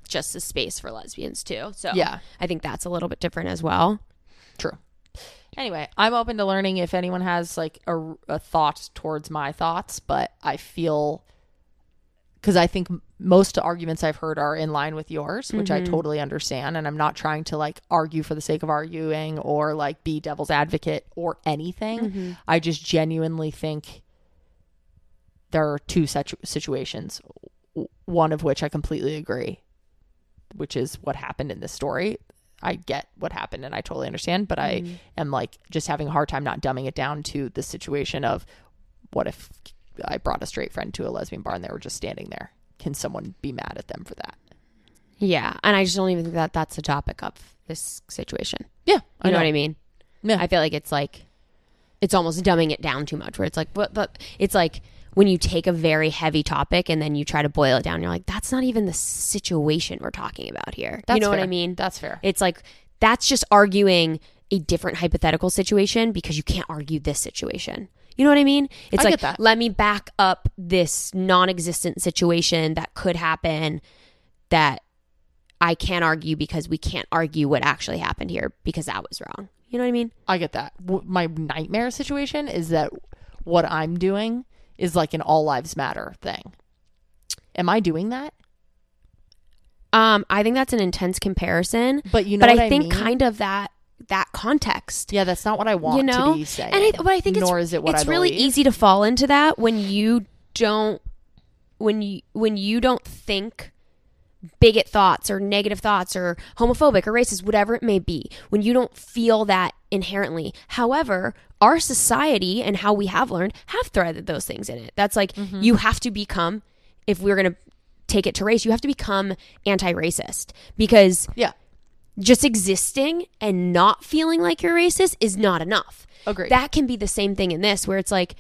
just a space for lesbians too. So Yeah. I think that's a little bit different as well. True. Anyway, I'm open to learning if anyone has like a, a thought towards my thoughts, but I feel, because I think most arguments I've heard are in line with yours, which Mhm. I totally understand. And I'm not trying to like argue for the sake of arguing or like be devil's advocate or anything. Mhm. I just genuinely think there are two situ- situations, w- one of which I completely agree, which is what happened in this story. I get what happened and I totally understand, but I Mhm. am like just having a hard time not dumbing it down to the situation of what if I brought a straight friend to a lesbian bar and they were just standing there? Can someone be mad at them for that? Yeah. And I just don't even think that that's the topic of this situation. Yeah. You I know. know. what I mean? Yeah. I feel like it's like, it's almost dumbing it down too much where it's like, but, but it's like when you take a very heavy topic and then you try to boil it down, you're like, that's not even the situation we're talking about here. That's you know fair. what I mean? That's fair. It's like, that's just arguing a different hypothetical situation because you can't argue this situation. You know what I mean? It's I like, get that. let me back up this non-existent situation that could happen that I can't argue because we can't argue what actually happened here because that was wrong. You know what I mean? I get that. W- My nightmare situation is that what I'm doing is like an all lives matter thing. Am I doing that? Um, I think that's an intense comparison, But you know but what I I think mean? kind of that that context. Yeah, that's not what I want you know? to be saying. And I, but I think nor it's, is it what it's I really believe. easy to fall into that when you don't when you when you don't think bigot thoughts or negative thoughts or homophobic or racist, whatever it may be, when you don't feel that inherently. However, our society and how we have learned have threaded those things in it. That's like, Mm-hmm. you have to become, if we're going to take it to race, you have to become anti-racist because Yeah. just existing and not feeling like you're racist is not enough. Agreed. That can be the same thing in this, where it's like,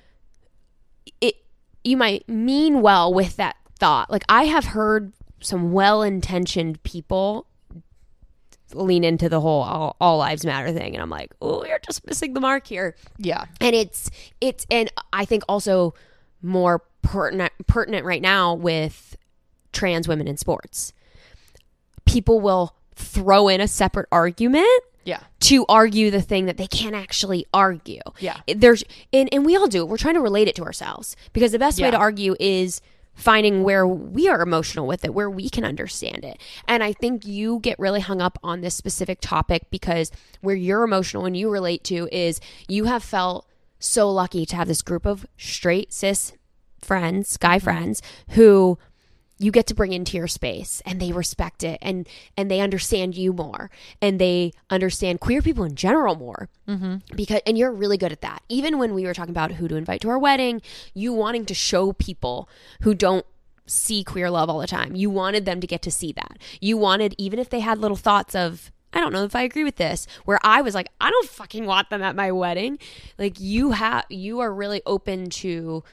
it. You might mean well with that thought. Like, I have heard some well-intentioned people lean into the whole all, all lives matter thing, and I'm like, oh, you're just missing the mark here. Yeah. And it's it's and I think also more pertinent pertinent right now with trans women in sports. People will throw in a separate argument Yeah. to argue the thing that they can't actually argue. Yeah. There's and, and we all do it. We're trying to relate it to ourselves because the best way Yeah. to argue is finding where we are emotional with it, where we can understand it. And I think you get really hung up on this specific topic because where you're emotional and you relate to is you have felt so lucky to have this group of straight cis friends, guy Mm-hmm. friends, who you get to bring into your space and they respect it and and they understand you more and they understand queer people in general more. Mm-hmm. Because and you're really good at that. Even when we were talking about who to invite to our wedding, you wanting to show people who don't see queer love all the time, you wanted them to get to see that. You wanted, even if they had little thoughts of, I don't know if I agree with this, where I was like, I don't fucking want them at my wedding. Like, you have you are really open to,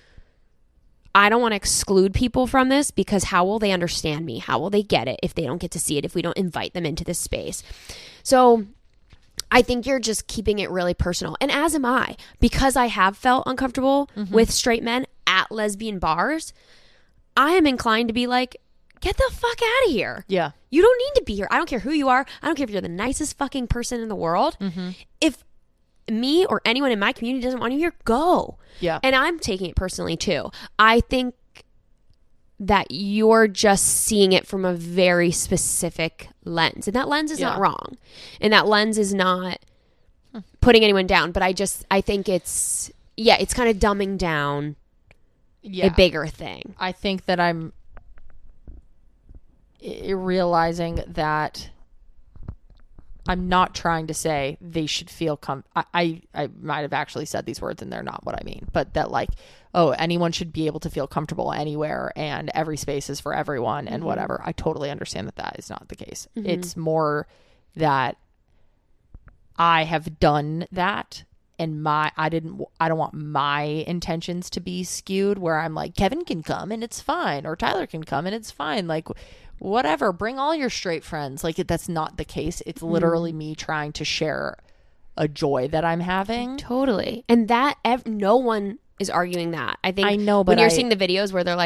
I don't want to exclude people from this because how will they understand me? How will they get it if they don't get to see it, if we don't invite them into this space? So I think you're just keeping it really personal. And as am I, because I have felt uncomfortable Mm-hmm. with straight men at lesbian bars, I am inclined to be like, get the fuck out of here. Yeah. You don't need to be here. I don't care who you are. I don't care if you're the nicest fucking person in the world. Mm-hmm. If me or anyone in my community doesn't want you here, go. Yeah. And I'm taking it personally too. I think that you're just seeing it from a very specific lens. And that lens is Yeah. not wrong. And that lens is not putting anyone down. But I just, I think it's, yeah, it's kind of dumbing down Yeah. a bigger thing. I think that I'm i- realizing that I'm not trying to say they should feel com- I, I I might have actually said these words and they're not what I mean, but that like, oh, anyone should be able to feel comfortable anywhere and every space is for everyone and Mhm. whatever. I totally understand that that is not the case. Mhm. It's more that I have done that and my I didn't I don't want my intentions to be skewed where I'm like, Kevin can come and it's fine, or Tyler can come and it's fine, like whatever, bring all your straight friends. Like, that's not the case. It's literally me trying to share a joy that I'm having. Totally. And that ev- no one is arguing that. I think I know, but when you're I- seeing the videos where they're like,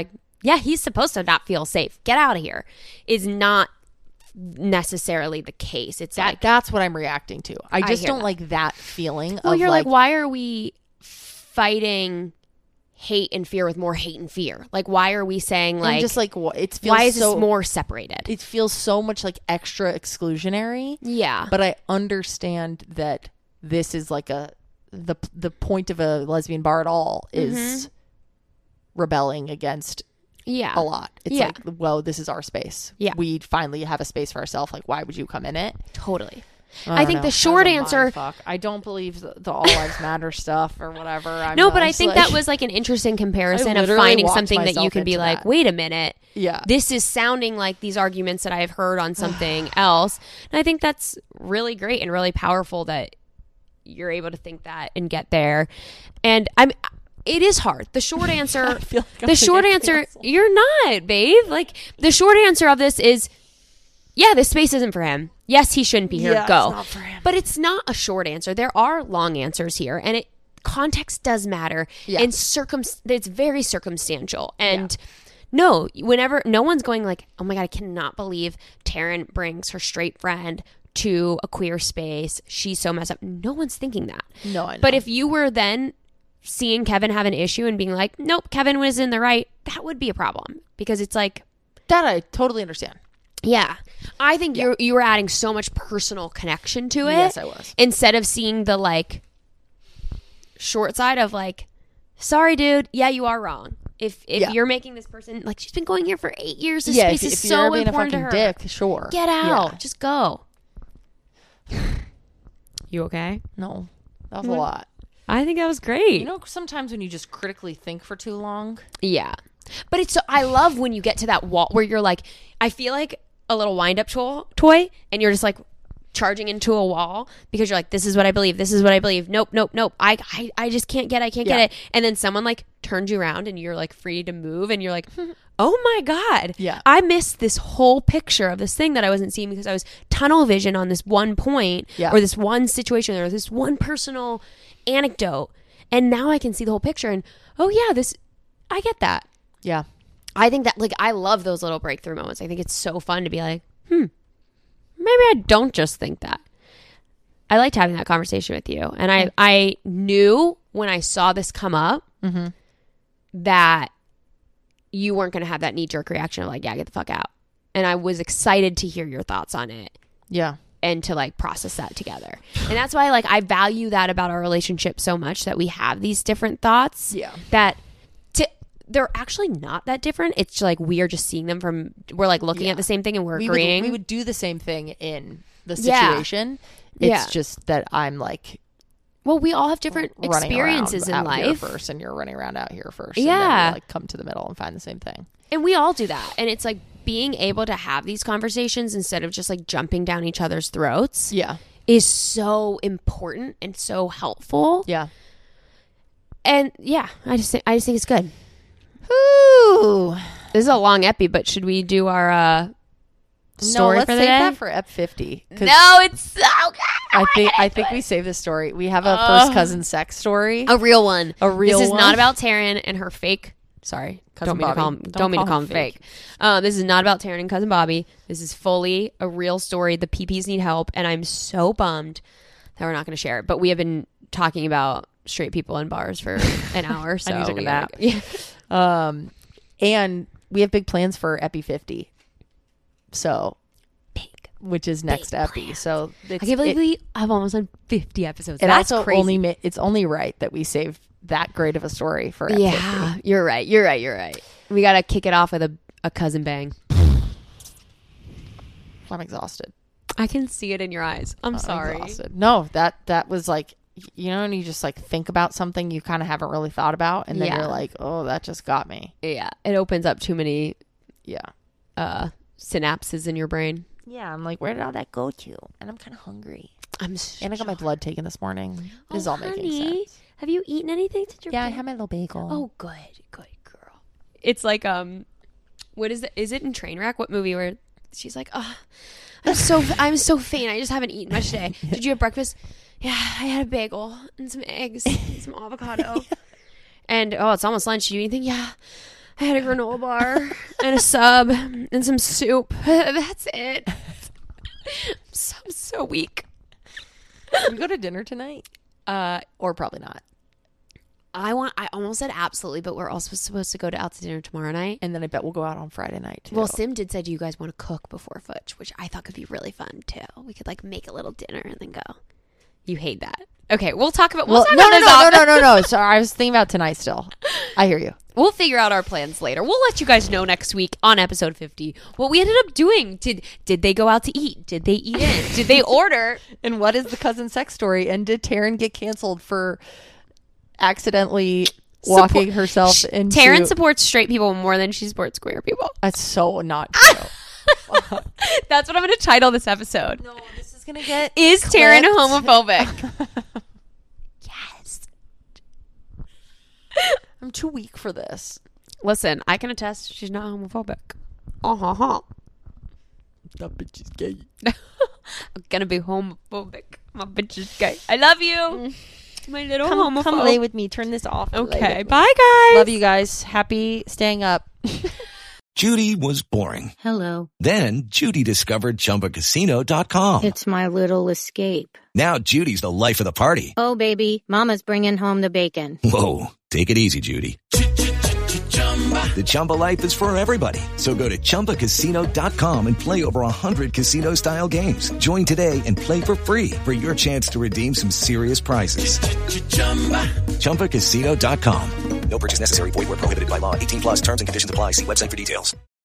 yeah, he's supposed to not feel safe. Get out of here. Is not necessarily the case. It's that like that's what I'm reacting to. I just I don't that. like that feeling. Well, of you're like, like, why are we fighting hate and fear with more hate and fear? Like, why are we saying like, I'm just like, wh- it feels why is so, this more separated? It feels so much like extra exclusionary. Yeah, but I understand that this is like a the the point of a lesbian bar at all is Mhm. rebelling against. Yeah. A lot. It's Yeah. like, well, this is our space. Yeah. We finally have a space for ourselves. Like, why would you come in it? Totally. I, I think know. the short That was a answer- mindfuck. I don't believe the, the all lives matter stuff or whatever. I'm no, but I just think like- that was like an interesting comparison of literally finding walked something that you myself can be into like, that. wait a minute. Yeah. This is sounding like these arguments that I've heard on something else. And I think that's really great and really powerful that you're able to think that and get there. And I'm it is hard. The short answer I feel like I'm the short gonna get answer canceled. you're not, babe. Like the short answer of this is yeah, this space isn't for him. Yes, he shouldn't be here. Yeah, Go. it's not for him. But it's not a short answer. There are long answers here, and it context does matter. Yeah. And circum it's very circumstantial. And no, whenever no one's going like, oh my God, I cannot believe Taryn brings her straight friend to a queer space. She's so messed up. No one's thinking that. No, I know. But if you were then seeing Kevin have an issue and being like, nope, Kevin was in the right, that would be a problem. Because it's like, that I totally understand. yeah. I think you you were adding so much personal connection to it. Yes, I was. Instead of seeing the like short side of like, sorry, dude, yeah, you are wrong. If if Yeah. you're making this person like she's been going here for eight years, this Yeah, space if, is if so you're being a important to fucking her. dick, sure. Get out. Yeah. Just go. You okay? No, that was a What? lot. I think that was great. You know, sometimes when you just critically think for too long. Yeah. But it's so I love when you get to that wall where you're like, I feel like a little wind up toy, toy and you're just like charging into a wall because you're like, this is what I believe. This is what I believe. Nope, nope, nope. I I, I just can't get it. I can't Yeah. get it. And then someone like turns you around and you're like free to move and you're like, oh my God. Yeah. I missed this whole picture of this thing that I wasn't seeing because I was tunnel vision on this one point Yeah. or this one situation or this one personal anecdote. And now I can see the whole picture and oh yeah, this I get that. Yeah. I think that like I love those little breakthrough moments. I think it's so fun to be like, hmm, maybe I don't just think that. I liked having that conversation with you. And I, I knew when I saw this come up Mm-hmm. that you weren't going to have that knee-jerk reaction of like, yeah, get the fuck out. And I was excited to hear your thoughts on it Yeah. and to like process that together. And that's why like I value that about our relationship so much that we have these different thoughts. Yeah. That to they're actually not that different. It's like we are just seeing them from we're like looking Yeah. at the same thing and we're We would, agreeing. we would do the same thing in the Yeah. situation. It's Yeah. just that I'm like well, we all have different running experiences in around out here life. first, and you're running around out here first. And then Yeah. we, like come to the middle and find the same thing. And we all do that. And it's like being able to have these conversations instead of just like jumping down each other's throats. Yeah. Is so important and so helpful. Yeah. And yeah, I just think I just think it's good. Ooh. This is a long epi, but should we do our uh story no, let's for the save day? that for Ep fifty. 'cause No, it's so good. I think I think we save this story. We have a Uh, first cousin sex story. A real one. A real This is one. not about Taryn and her fake. Sorry, Cousin don't mean to Bobby. call him. Don't Don't, mean to call call him him fake. Uh, this is not about Taryn and cousin Bobby. This is fully a real story. The P Ps need help, and I'm so bummed that we're not going to share it. But we have been talking about straight people in bars for an hour. So I need to take a we nap. gotta go- Yeah. Um, and we have big plans for Epi fifty. So Big. which is next Epi. plans. So it's, I can't believe it, we have almost done fifty episodes. it That's also crazy. only ma- it's only right that we save that great of a story for Ep yeah, fifty. you're right. You're right. You're right. We got to kick it off with a, a cousin bang. I'm exhausted. I can see it in your eyes. I'm I'm sorry. exhausted. No, that that was like, you know, when you just like think about something you kind of haven't really thought about, and then Yeah. you're like, oh, that just got me. Yeah, it opens up too many Yeah. uh, synapses in your brain. Yeah, I'm like, where did all that go to? And I'm kind of hungry. I'm And I got my blood taken this morning. This is Oh, all making honey, sense. have you eaten anything since your Yeah, I birthday? had my little bagel. Oh, good, good girl. It's like um, what is it? Is it in Trainwreck? What movie where she's like, oh, I'm so I'm so faint. I just haven't eaten much today. Did you have breakfast? Yeah, I had a bagel and some eggs, and some avocado. And oh, it's almost lunch. Did you eat anything? Yeah, I had a granola bar and a sub and some soup. That's it. I'm so, I'm so weak. Can we go to dinner tonight? Uh, or probably not. I want. I almost said absolutely, but we're also supposed to go to out to dinner tomorrow night. And then I bet we'll go out on Friday night too. Well, Sim did said you guys want to cook before Fudge, which I thought could be really fun too. We could like make a little dinner and then go. You hate that. Okay, we'll talk about. We'll, well talk no, about no, this no, off- no, no, no, no. Sorry, I was thinking about tonight still. I hear you. We'll figure out our plans later. We'll let you guys know next week on episode fifty what we ended up doing. Did did they go out to eat? Did they eat in? Did they order? And what is the cousin sex story? And did Taryn get canceled for accidentally walking Support- herself Sh- into... Taryn supports straight people more than she supports queer people. That's so not true. That's what I'm going to title this episode. No, this is going to get Is clipped. Taryn homophobic? Yes. I'm too weak for this. Listen, I can attest she's not homophobic. Uh-huh. That bitch is gay. I'm going to be homophobic. My bitch is gay. I love you. My little Come, homophobe. come lay with me. Turn this off. Okay. Bye, guys. Love you guys. Happy staying up. Judy was boring. Hello. Then Judy discovered Chumba Casino dot com. It's my little escape. Now Judy's the life of the party. Oh, baby, mama's bringing home the bacon. Whoa, take it easy, Judy. The Chumba life is for everybody. So go to Chumba Casino dot com and play over one hundred casino-style games. Join today and play for free for your chance to redeem some serious prizes. Chumba Casino dot com. No purchase necessary. Void where prohibited by law. eighteen plus terms and conditions apply. See website for details.